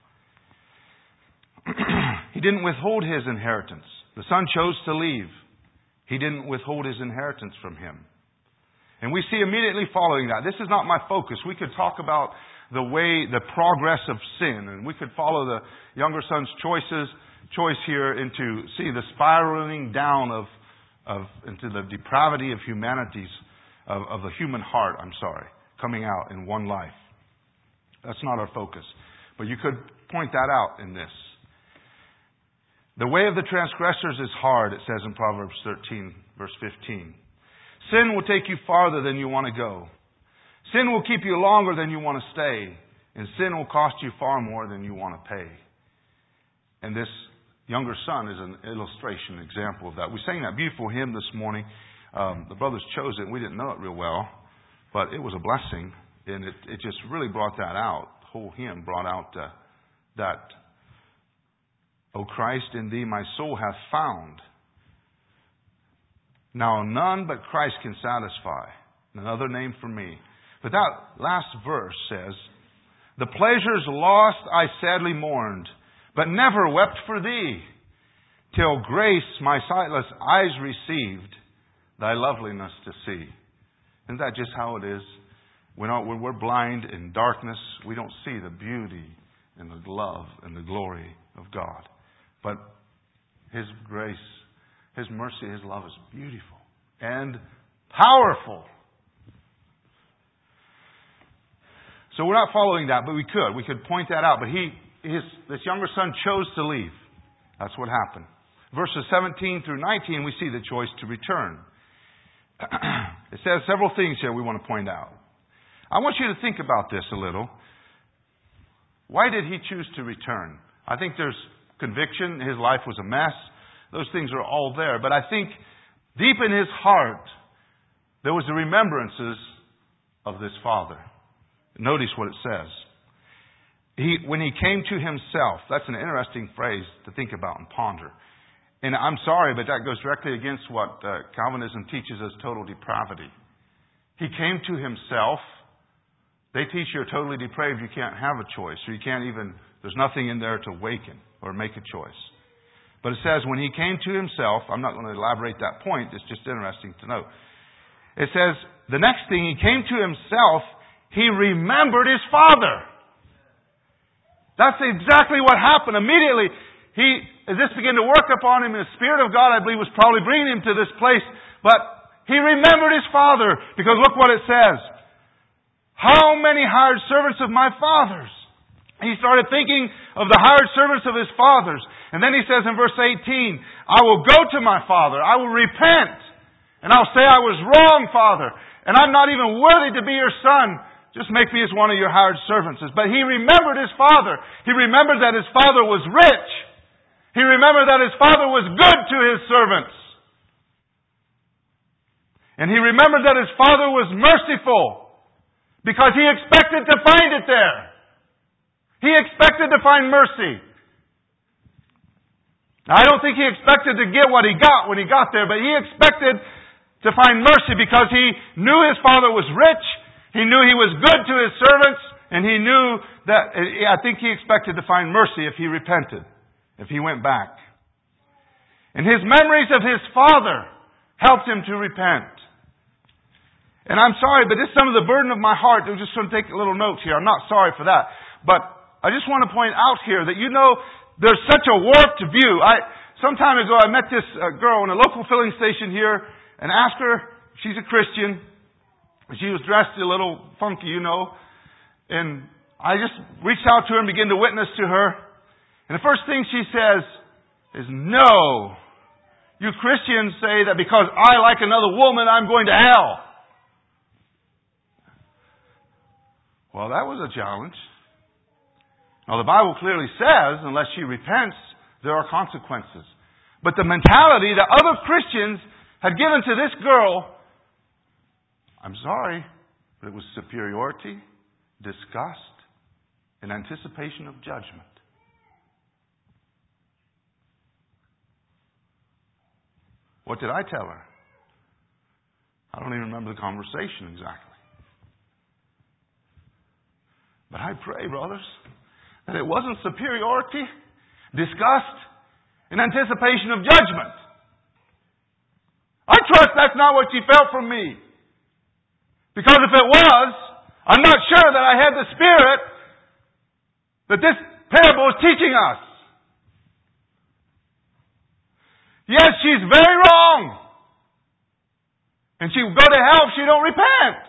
He didn't withhold his inheritance. The son chose to leave. He didn't withhold his inheritance from him. And we see immediately following that. This is not my focus. We could talk about the progress of sin, and we could follow the younger son's choice here into the spiraling down into the depravity of humanity's of the human heart. Coming out in one life. That's not our focus, but you could point that out in this. The way of the transgressors is hard, it says in Proverbs 13, verse 15. Sin will take you farther than you want to go. Sin will keep you longer than you want to stay. And sin will cost you far more than you want to pay. And this younger son is an illustration, example of that. We sang that beautiful hymn this morning. The brothers chose it, and we didn't know it real well. But it was a blessing. And it just really brought that out. The whole hymn brought out that, O Christ, in thee my soul hath found. Now none but Christ can satisfy. Another name for me. But that last verse says, the pleasures lost I sadly mourned, but never wept for thee, till grace my sightless eyes received, thy loveliness to see. Isn't that just how it is? When we're blind in darkness, we don't see the beauty and the love and the glory of God. But His grace, His mercy, His love is beautiful and powerful. So we're not following that, but we could. We could point that out. But this younger son chose to leave. That's what happened. Verses 17 through 19, we see the choice to return. It says several things here we want to point out. I want you to think about this a little. Why did he choose to return? I think there's conviction. His life was a mess. Those things are all there. But I think deep in his heart, there was the remembrances of this father. Notice what it says. When he came to himself, that's an interesting phrase to think about and ponder. And I'm sorry, but that goes directly against what Calvinism teaches as total depravity. He came to himself. They teach you're totally depraved. You can't have a choice. Or there's nothing in there to waken or make a choice. But it says when he came to himself, I'm not going to elaborate that point. It's just interesting to note. It says the next thing, he came to himself, he remembered his father. That's exactly what happened. Immediately, this began to work upon him, and the Spirit of God, I believe, was probably bringing him to this place. But he remembered his father, because look what it says. How many hired servants of my father's? He started thinking of the hired servants of his fathers. And then he says in verse 18, I will go to my father, I will repent, and I'll say I was wrong, Father, and I'm not even worthy to be your son. Just make me as one of your hired servants. But he remembered his father. He remembered that his father was rich. He remembered that his father was good to his servants. And he remembered that his father was merciful because he expected to find it there. He expected to find mercy. Now, I don't think he expected to get what he got when he got there, but he expected to find mercy because he knew his father was rich. He knew he was good to his servants, and he knew that, I think he expected to find mercy if he repented, if he went back. And his memories of his father helped him to repent. And I'm sorry, but this is some of the burden of my heart. I'm just going to take a little notes here. I'm not sorry for that. But I just want to point out here that there's such a warped view. Some time ago I met this girl in a local filling station here and asked her, she's a Christian. She was dressed a little funky, and I just reached out to her and began to witness to her. And the first thing she says is, no, you Christians say that because I like another woman, I'm going to hell. Well, that was a challenge. Now, the Bible clearly says, unless she repents, there are consequences. But the mentality that other Christians had given to this girl, I'm sorry, but it was superiority, disgust, and anticipation of judgment. What did I tell her? I don't even remember the conversation exactly. But I pray, brothers, that it wasn't superiority, disgust, and anticipation of judgment. I trust that's not what she felt from me. Because if it was, I'm not sure that I had the spirit that this parable is teaching us. Yes, she's very wrong. And she will go to hell if she don't repent.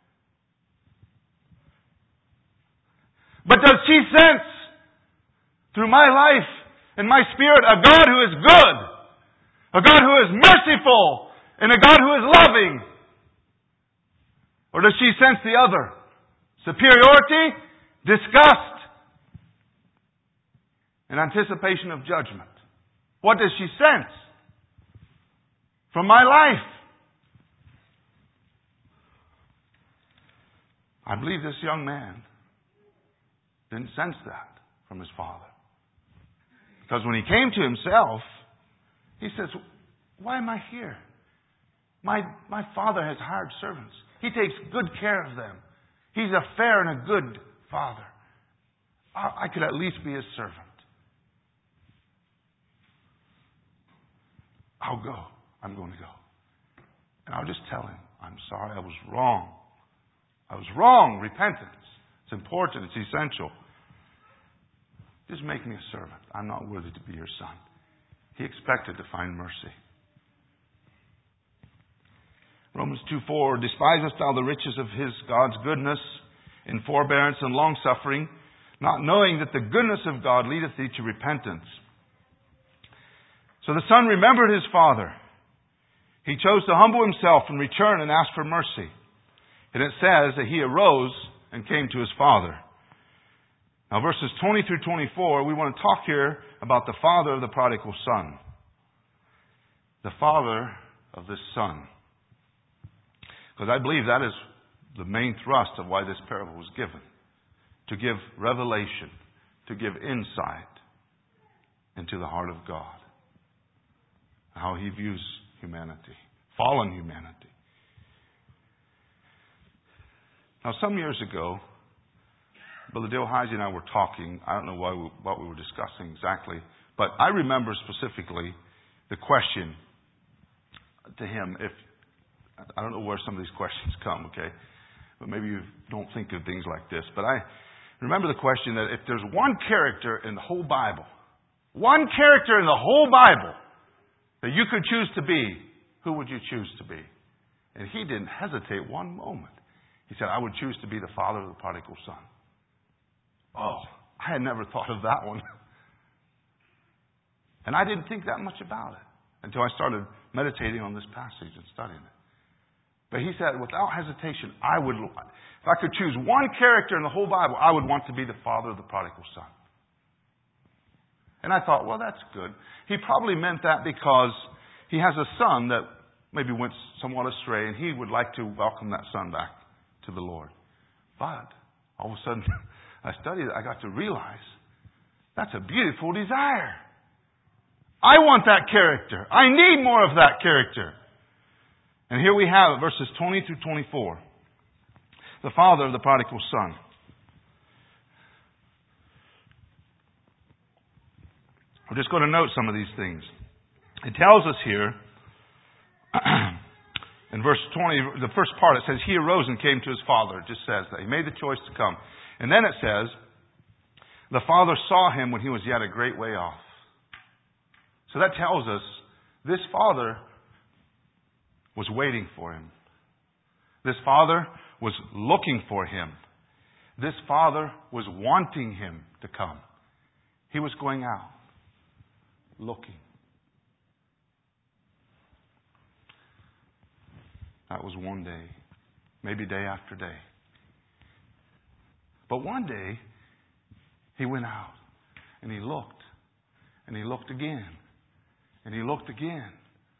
But does she sense through my life and my spirit a God who is good, a God who is merciful, and a God who is loving? Or does she sense the other? Superiority, disgust, and anticipation of judgment. What does she sense from my life? I believe this young man didn't sense that from his father. Because when he came to himself, he says, why am I here? My father has hired servants. He takes good care of them. He's a fair and a good father. I could at least be his servant. I'll go. I'm going to go. And I'll just tell him, I'm sorry, I was wrong. I was wrong. Repentance. It's important. It's essential. Just make me a servant. I'm not worthy to be your son. He expected to find mercy. Romans 2:4, despisest thou the riches of his, God's goodness, in forbearance and long-suffering, not knowing that the goodness of God leadeth thee to repentance. So the son remembered his father. He chose to humble himself and return and ask for mercy. And it says that he arose and came to his father. Now verses 20 through 24, we want to talk here about the father of the prodigal son. The father of this son. Because I believe that is the main thrust of why this parable was given. To give revelation, to give insight into the heart of God. How He views humanity, fallen humanity. Now, some years ago, Brother Dale Heisey and I were talking. I don't know what we were discussing exactly, but I remember specifically the question to him. I don't know where some of these questions come, okay? But maybe you don't think of things like this. But I remember the question that if there's one character in the whole Bible that you could choose to be, who would you choose to be? And he didn't hesitate one moment. He said, I would choose to be the father of the prodigal son. Oh, I had never thought of that one. And I didn't think that much about it until I started meditating on this passage and studying it. But he said, without hesitation, if I could choose one character in the whole Bible, I would want to be the father of the prodigal son. And I thought, well, that's good. He probably meant that because he has a son that maybe went somewhat astray, and he would like to welcome that son back to the Lord. But all of a sudden, I studied it, I got to realize that's a beautiful desire. I want that character. I need more of that character. And here we have it, verses 20 through 24. The father of the prodigal son. We're just going to note some of these things. It tells us here, in verse 20, the first part, it says, he arose and came to his father. It just says that. He made the choice to come. And then it says, the father saw him when he was yet a great way off. So that tells us this father was waiting for him. This father was looking for him. This father was wanting him to come. He was going out, looking. That was one day, maybe day after day. But one day, he went out and he looked again, and he looked again.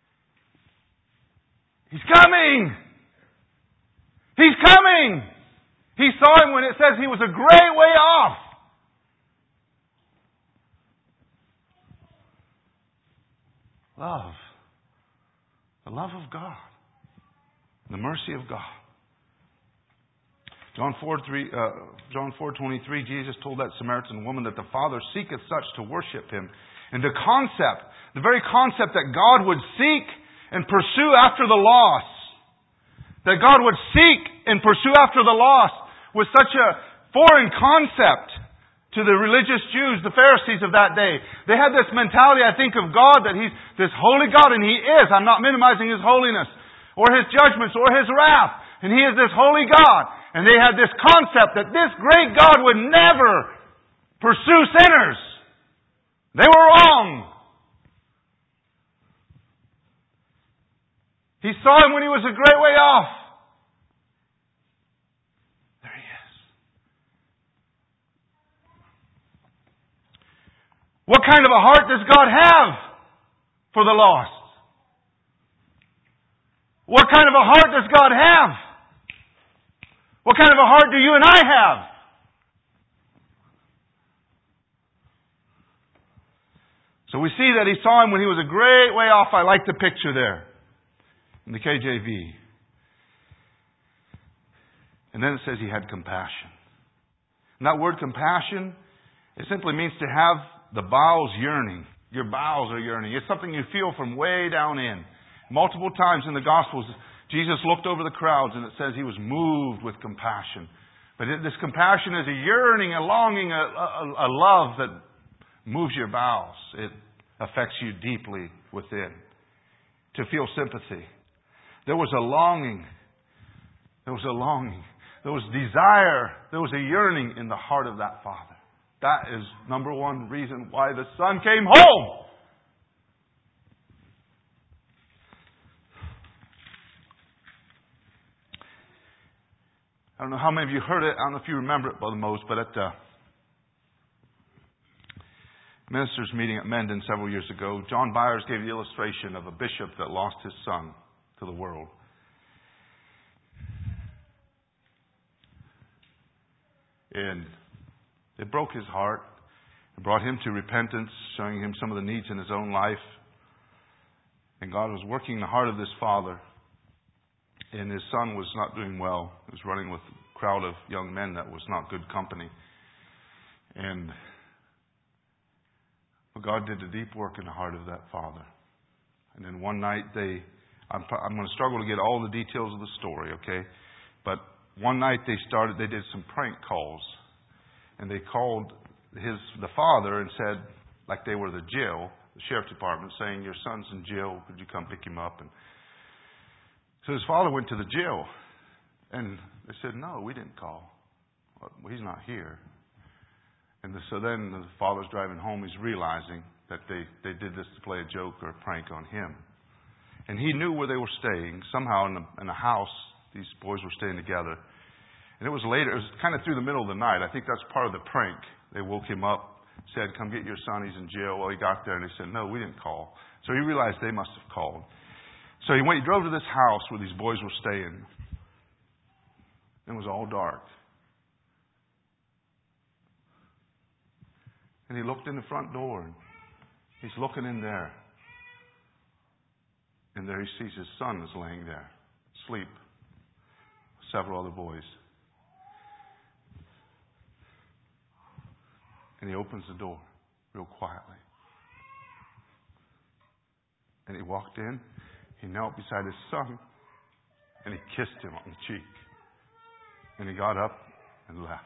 He's coming! He's coming! He saw him when it says he was a great way off. Love. The love of God. The mercy of God. John 4:23, Jesus told that Samaritan woman that the Father seeketh such to worship Him. And the very concept that God would seek and pursue after the lost, that God would seek and pursue after the lost, was such a foreign concept to the religious Jews, the Pharisees of that day. They had this mentality, I think, of God, that He's this holy God, and He is. I'm not minimizing His holiness, or His judgments, or His wrath. And He is this holy God. And they had this concept that this great God would never pursue sinners. They were wrong. He saw him when he was a great way off. There he is. What kind of a heart does God have for the lost? What kind of a heart does God have? What kind of a heart do you and I have? So we see that he saw him when he was a great way off. I like the picture there in the KJV. And then it says he had compassion. And that word compassion, it simply means to have the bowels yearning. Your bowels are yearning. It's something you feel from way down in. Multiple times in the Gospels, Jesus looked over the crowds and it says he was moved with compassion. But this compassion is a yearning, a longing, a love that moves your bowels. It affects you deeply within. To feel sympathy. There was a longing. There was a longing. There was desire. There was a yearning in the heart of that father. That is number one reason why the son came home. I don't know how many of you heard it. I don't know if you remember it, Brother Mose, but at the ministers' meeting at Mendon several years ago, John Byers gave the illustration of a bishop that lost his son to the world. And it broke his heart. It brought him to repentance, showing him some of the needs in his own life. And God was working in the heart of this father. And his son was not doing well. He was running with a crowd of young men that was not good company. And God did a deep work in the heart of that father. And then one night I'm going to struggle to get all the details of the story, okay? But one night they did some prank calls. And they called the father and said, like they were the jail, the sheriff department, saying, your son's in jail, could you come pick him up? And so his father went to the jail. And they said, no, we didn't call. Well, he's not here. And so then the father's driving home. He's realizing that they did this to play a joke or a prank on him. And he knew where they were staying. Somehow in a house, these boys were staying together. And it was later. It was kind of through the middle of the night. I think that's part of the prank. They woke him up, said, come get your son. He's in jail. Well, he got there and they said, no, we didn't call. So he realized they must have called. So he drove to this house where these boys were staying. It was all dark. And he looked in the front door and he's looking in there. And there he sees his son is laying there, asleep. Several other boys. And he opens the door real quietly. And he walked in. He knelt beside his son. And he kissed him on the cheek. And he got up and left.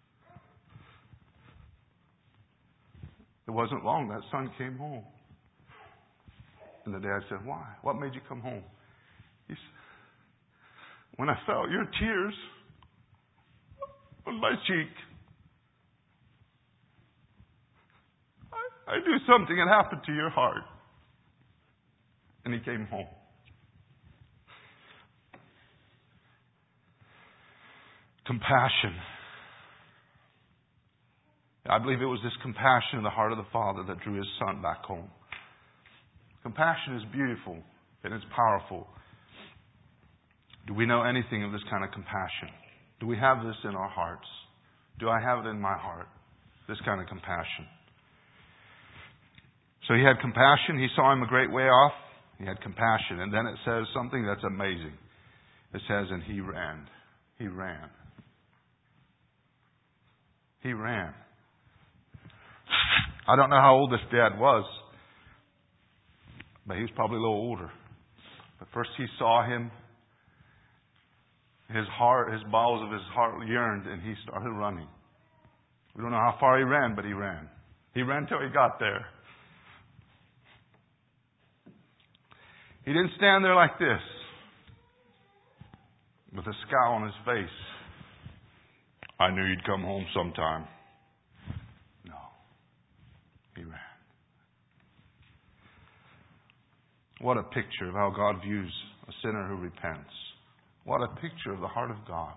It wasn't long that son came home. And the dad said, why? What made you come home? He said, when I felt your tears on my cheek, I knew something had happened to your heart. And he came home. Compassion. I believe it was this compassion in the heart of the Father that drew his son back home. Compassion is beautiful and it's powerful. Do we know anything of this kind of compassion? Do we have this in our hearts? Do I have it in my heart? This kind of compassion. So he had compassion. He saw him a great way off. He had compassion. And then it says something that's amazing. It says, and he ran. He ran. He ran. I don't know how old this dad was, but he was probably a little older. But first he saw him. His bowels of his heart yearned, and he started running. We don't know how far he ran, but he ran. He ran till he got there. He didn't stand there like this, with a scowl on his face. I knew you'd come home sometime. No. He ran. What a picture of how God views a sinner who repents. What a picture of the heart of God.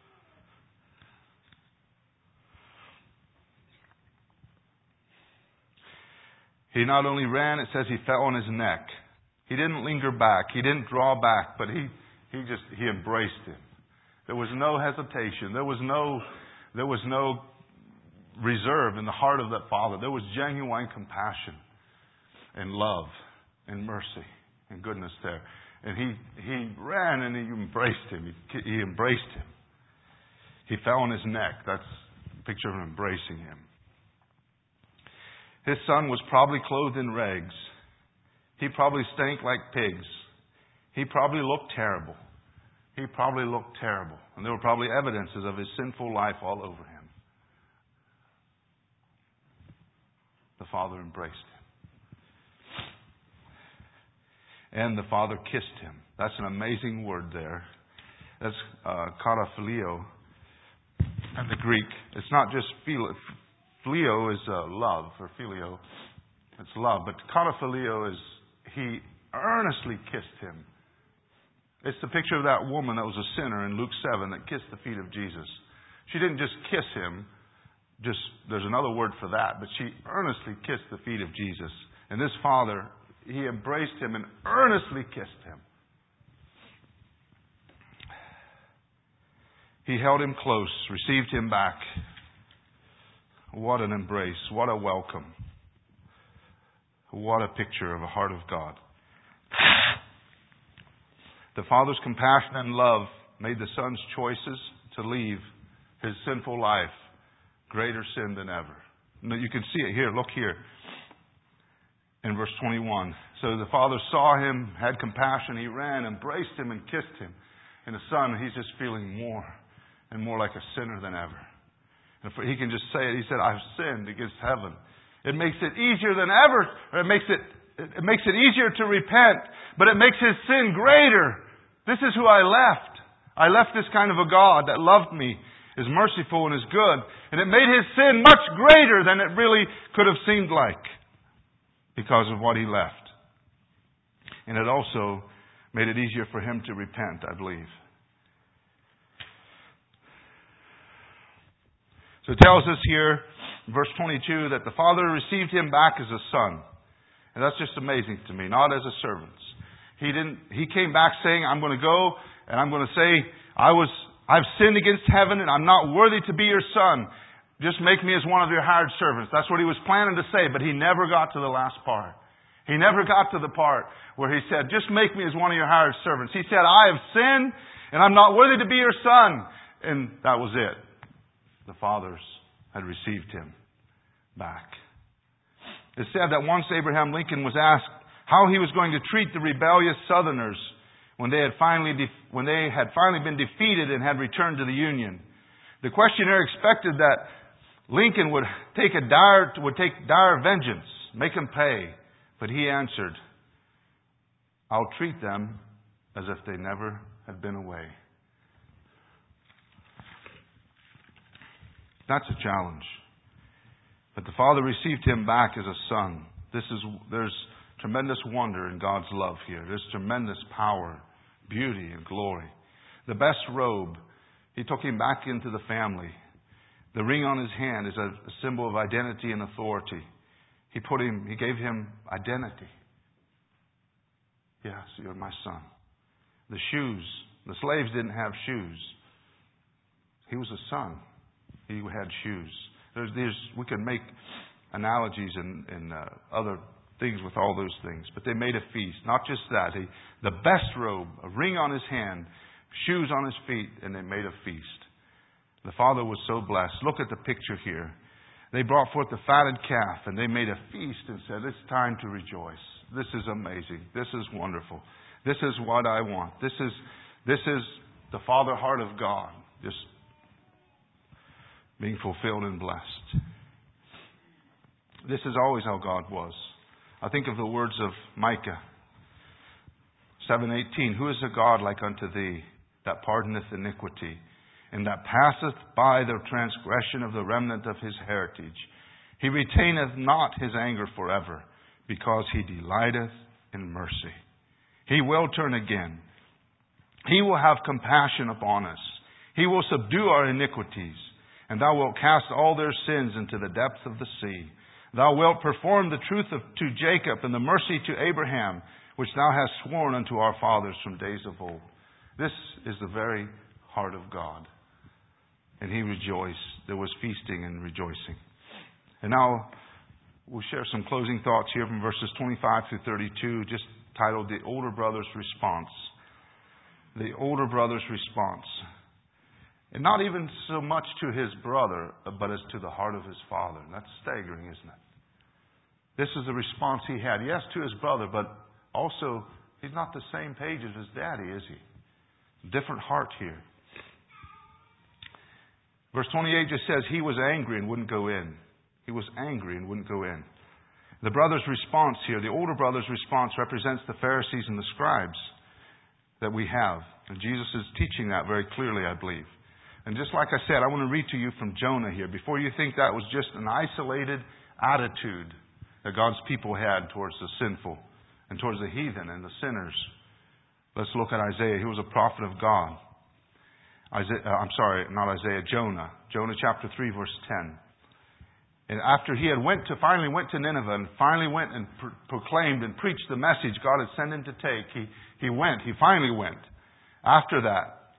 He not only ran, it says he fell on his neck. He didn't linger back. He didn't draw back, but he embraced him. There was no hesitation. There was no reserve in the heart of that father. There was genuine compassion and love and mercy and goodness there. And he ran and he embraced him. He embraced him. He fell on his neck. That's a picture of him embracing him. His son was probably clothed in rags. He probably stank like pigs. He probably looked terrible. He probably looked terrible. And there were probably evidences of his sinful life all over him. The Father embraced him. And the Father kissed him. That's an amazing word there. That's kataphileo in the Greek. It's not just phileo. Phileo is love, or phileo. It's love. But kataphileo is he earnestly kissed him. It's the picture of that woman that was a sinner in Luke 7 that kissed the feet of Jesus. She didn't just kiss him. There's another word for that. But she earnestly kissed the feet of Jesus. And this Father, he embraced him and earnestly kissed him. He held him close, received him back. What an embrace. What a welcome. What a picture of a heart of God. The Father's compassion and love made the Son's choices to leave his sinful life greater sin than ever. Now, you can see it here. Look here in verse 21. So the Father saw him, had compassion. He ran, embraced him, and kissed him. And the Son, he's just feeling more and more like a sinner than ever. And he can just say it. He said, I've sinned against heaven. It makes it easier than ever. Or it makes it easier to repent. But it makes his sin greater. This is who I left. I left this kind of a God that loved me, is merciful and is good. And it made his sin much greater than it really could have seemed like because of what he left. And it also made it easier for him to repent, I believe. So it tells us here, verse 22, that the Father received him back as a son. And that's just amazing to me, not as a servant. He came back saying, I'm going to go and I'm going to say, I've sinned against heaven and I'm not worthy to be your son. Just make me as one of your hired servants. That's what he was planning to say, but he never got to the last part. He never got to the part where he said, just make me as one of your hired servants. He said, I have sinned and I'm not worthy to be your son. And that was it. The fathers had received him back. It said that once Abraham Lincoln was asked how he was going to treat the rebellious Southerners when they had finally been defeated and had returned to the Union. The questioner expected that Lincoln would take dire vengeance, make them pay. But he answered, I'll treat them as if they never had been away. That's a challenge. But the Father received him back as a son. There's tremendous wonder in God's love here. There's tremendous power, beauty, and glory. The best robe, he took him back into the family. The ring on his hand is a symbol of identity and authority. He gave him identity. Yes, you're my son. The shoes, the slaves didn't have shoes. He was a son. He had shoes. We could make analogies and other things with all those things. But they made a feast. Not just that. The best robe, a ring on his hand, shoes on his feet, and they made a feast. The Father was so blessed. Look at the picture here. They brought forth the fatted calf, and they made a feast and said, it's time to rejoice. This is amazing. This is wonderful. This is what I want. This is the Father heart of God. Just being fulfilled and blessed. This is always how God was. I think of the words of Micah 7:18. Who is a God like unto thee, that pardoneth iniquity, and that passeth by the transgression of the remnant of his heritage? He retaineth not his anger forever, because he delighteth in mercy. He will turn again. He will have compassion upon us. He will subdue our iniquities. And thou wilt cast all their sins into the depths of the sea. Thou wilt perform the truth to Jacob and the mercy to Abraham, which thou hast sworn unto our fathers from days of old. This is the very heart of God. And he rejoiced. There was feasting and rejoicing. And now we'll share some closing thoughts here from verses 25 through 32, just titled The Older Brother's Response. The older brother's response. And not even so much to his brother, but as to the heart of his father. That's staggering, isn't it? This is the response he had. Yes, to his brother, but also, he's not the same page as his daddy, is he? Different heart here. Verse 28 just says, he was angry and wouldn't go in. He was angry and wouldn't go in. The brother's response here, the older brother's response, represents the Pharisees and the scribes that we have. And Jesus is teaching that very clearly, I believe. And just like I said, I want to read to you from Jonah here. Before you think that was just an isolated attitude that God's people had towards the sinful and towards the heathen and the sinners. Let's look at Isaiah. He was a prophet of God. Jonah. Jonah chapter 3, verse 10. And after he had finally went to Nineveh and finally went and proclaimed and preached the message God had sent him to take, he finally went. After that,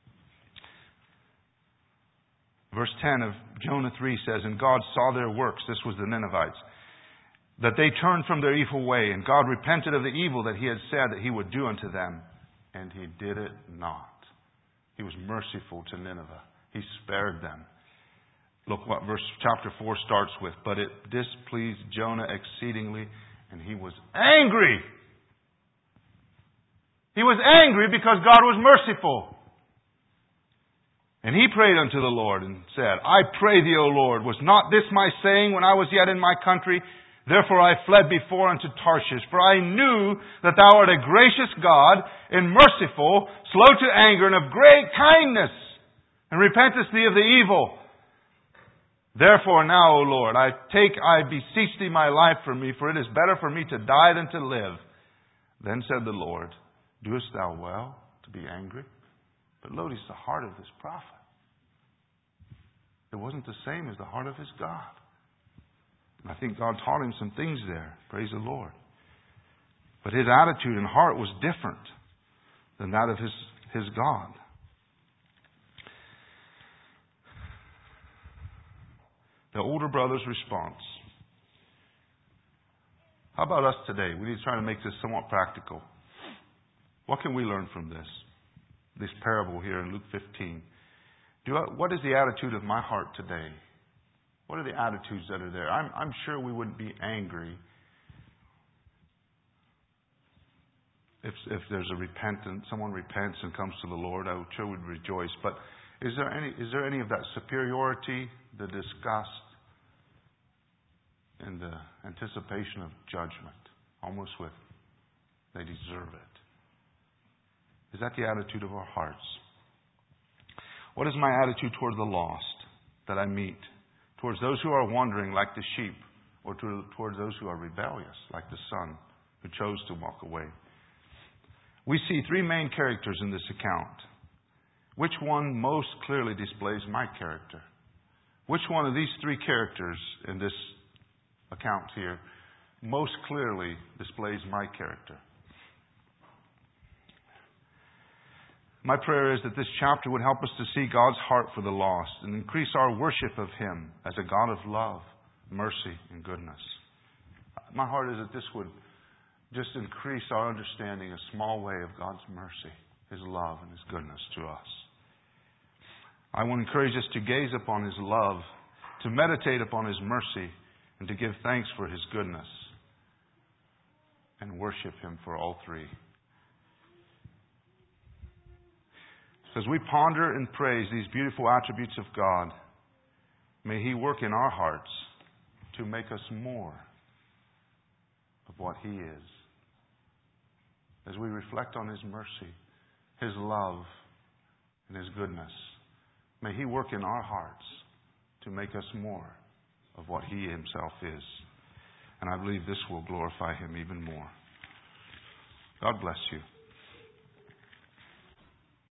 verse 10 of Jonah 3 says, "And God saw their works," this was the Ninevites, "that they turned from their evil way, and God repented of the evil that He had said that He would do unto them, and He did it not." He was merciful to Nineveh. He spared them. Look what chapter 4 starts with. "But it displeased Jonah exceedingly, and he was angry." He was angry because God was merciful. "And he prayed unto the Lord and said, I pray thee, O Lord, was not this my saying when I was yet in my country? Therefore I fled before unto Tarshish, for I knew that thou art a gracious God, and merciful, slow to anger, and of great kindness, and repentest thee of the evil. Therefore now, O Lord, I beseech thee my life from me, for it is better for me to die than to live. Then said the Lord, Doest thou well to be angry? But notice the heart of this prophet. It wasn't the same as the heart of his God. And I think God taught him some things there. Praise the Lord. But his attitude and heart was different than that of his God. The older brother's response. How about us today? We need to try to make this somewhat practical. What can we learn from this parable here in Luke 15? What is the attitude of my heart today? What are the attitudes that are there? I'm sure we wouldn't be angry if there's a repentance, someone repents and comes to the Lord. I'm sure we'd rejoice. But is there any of that superiority, the disgust, and the anticipation of judgment, almost with they deserve it? Is that the attitude of our hearts? What is my attitude toward the lost that I meet? Towards those who are wandering like the sheep, or towards those who are rebellious like the son who chose to walk away? We see three main characters in this account. Which one most clearly displays my character? Which one of these three characters in this account here most clearly displays my character? My prayer is that this chapter would help us to see God's heart for the lost and increase our worship of Him as a God of love, mercy, and goodness. My heart is that this would just increase our understanding a small way of God's mercy, His love, and His goodness to us. I want to encourage us to gaze upon His love, to meditate upon His mercy, and to give thanks for His goodness, and worship Him for all three. As we ponder and praise these beautiful attributes of God, may He work in our hearts to make us more of what He is. As we reflect on His mercy, His love, and His goodness, may He work in our hearts to make us more of what He Himself is. And I believe this will glorify Him even more. God bless you.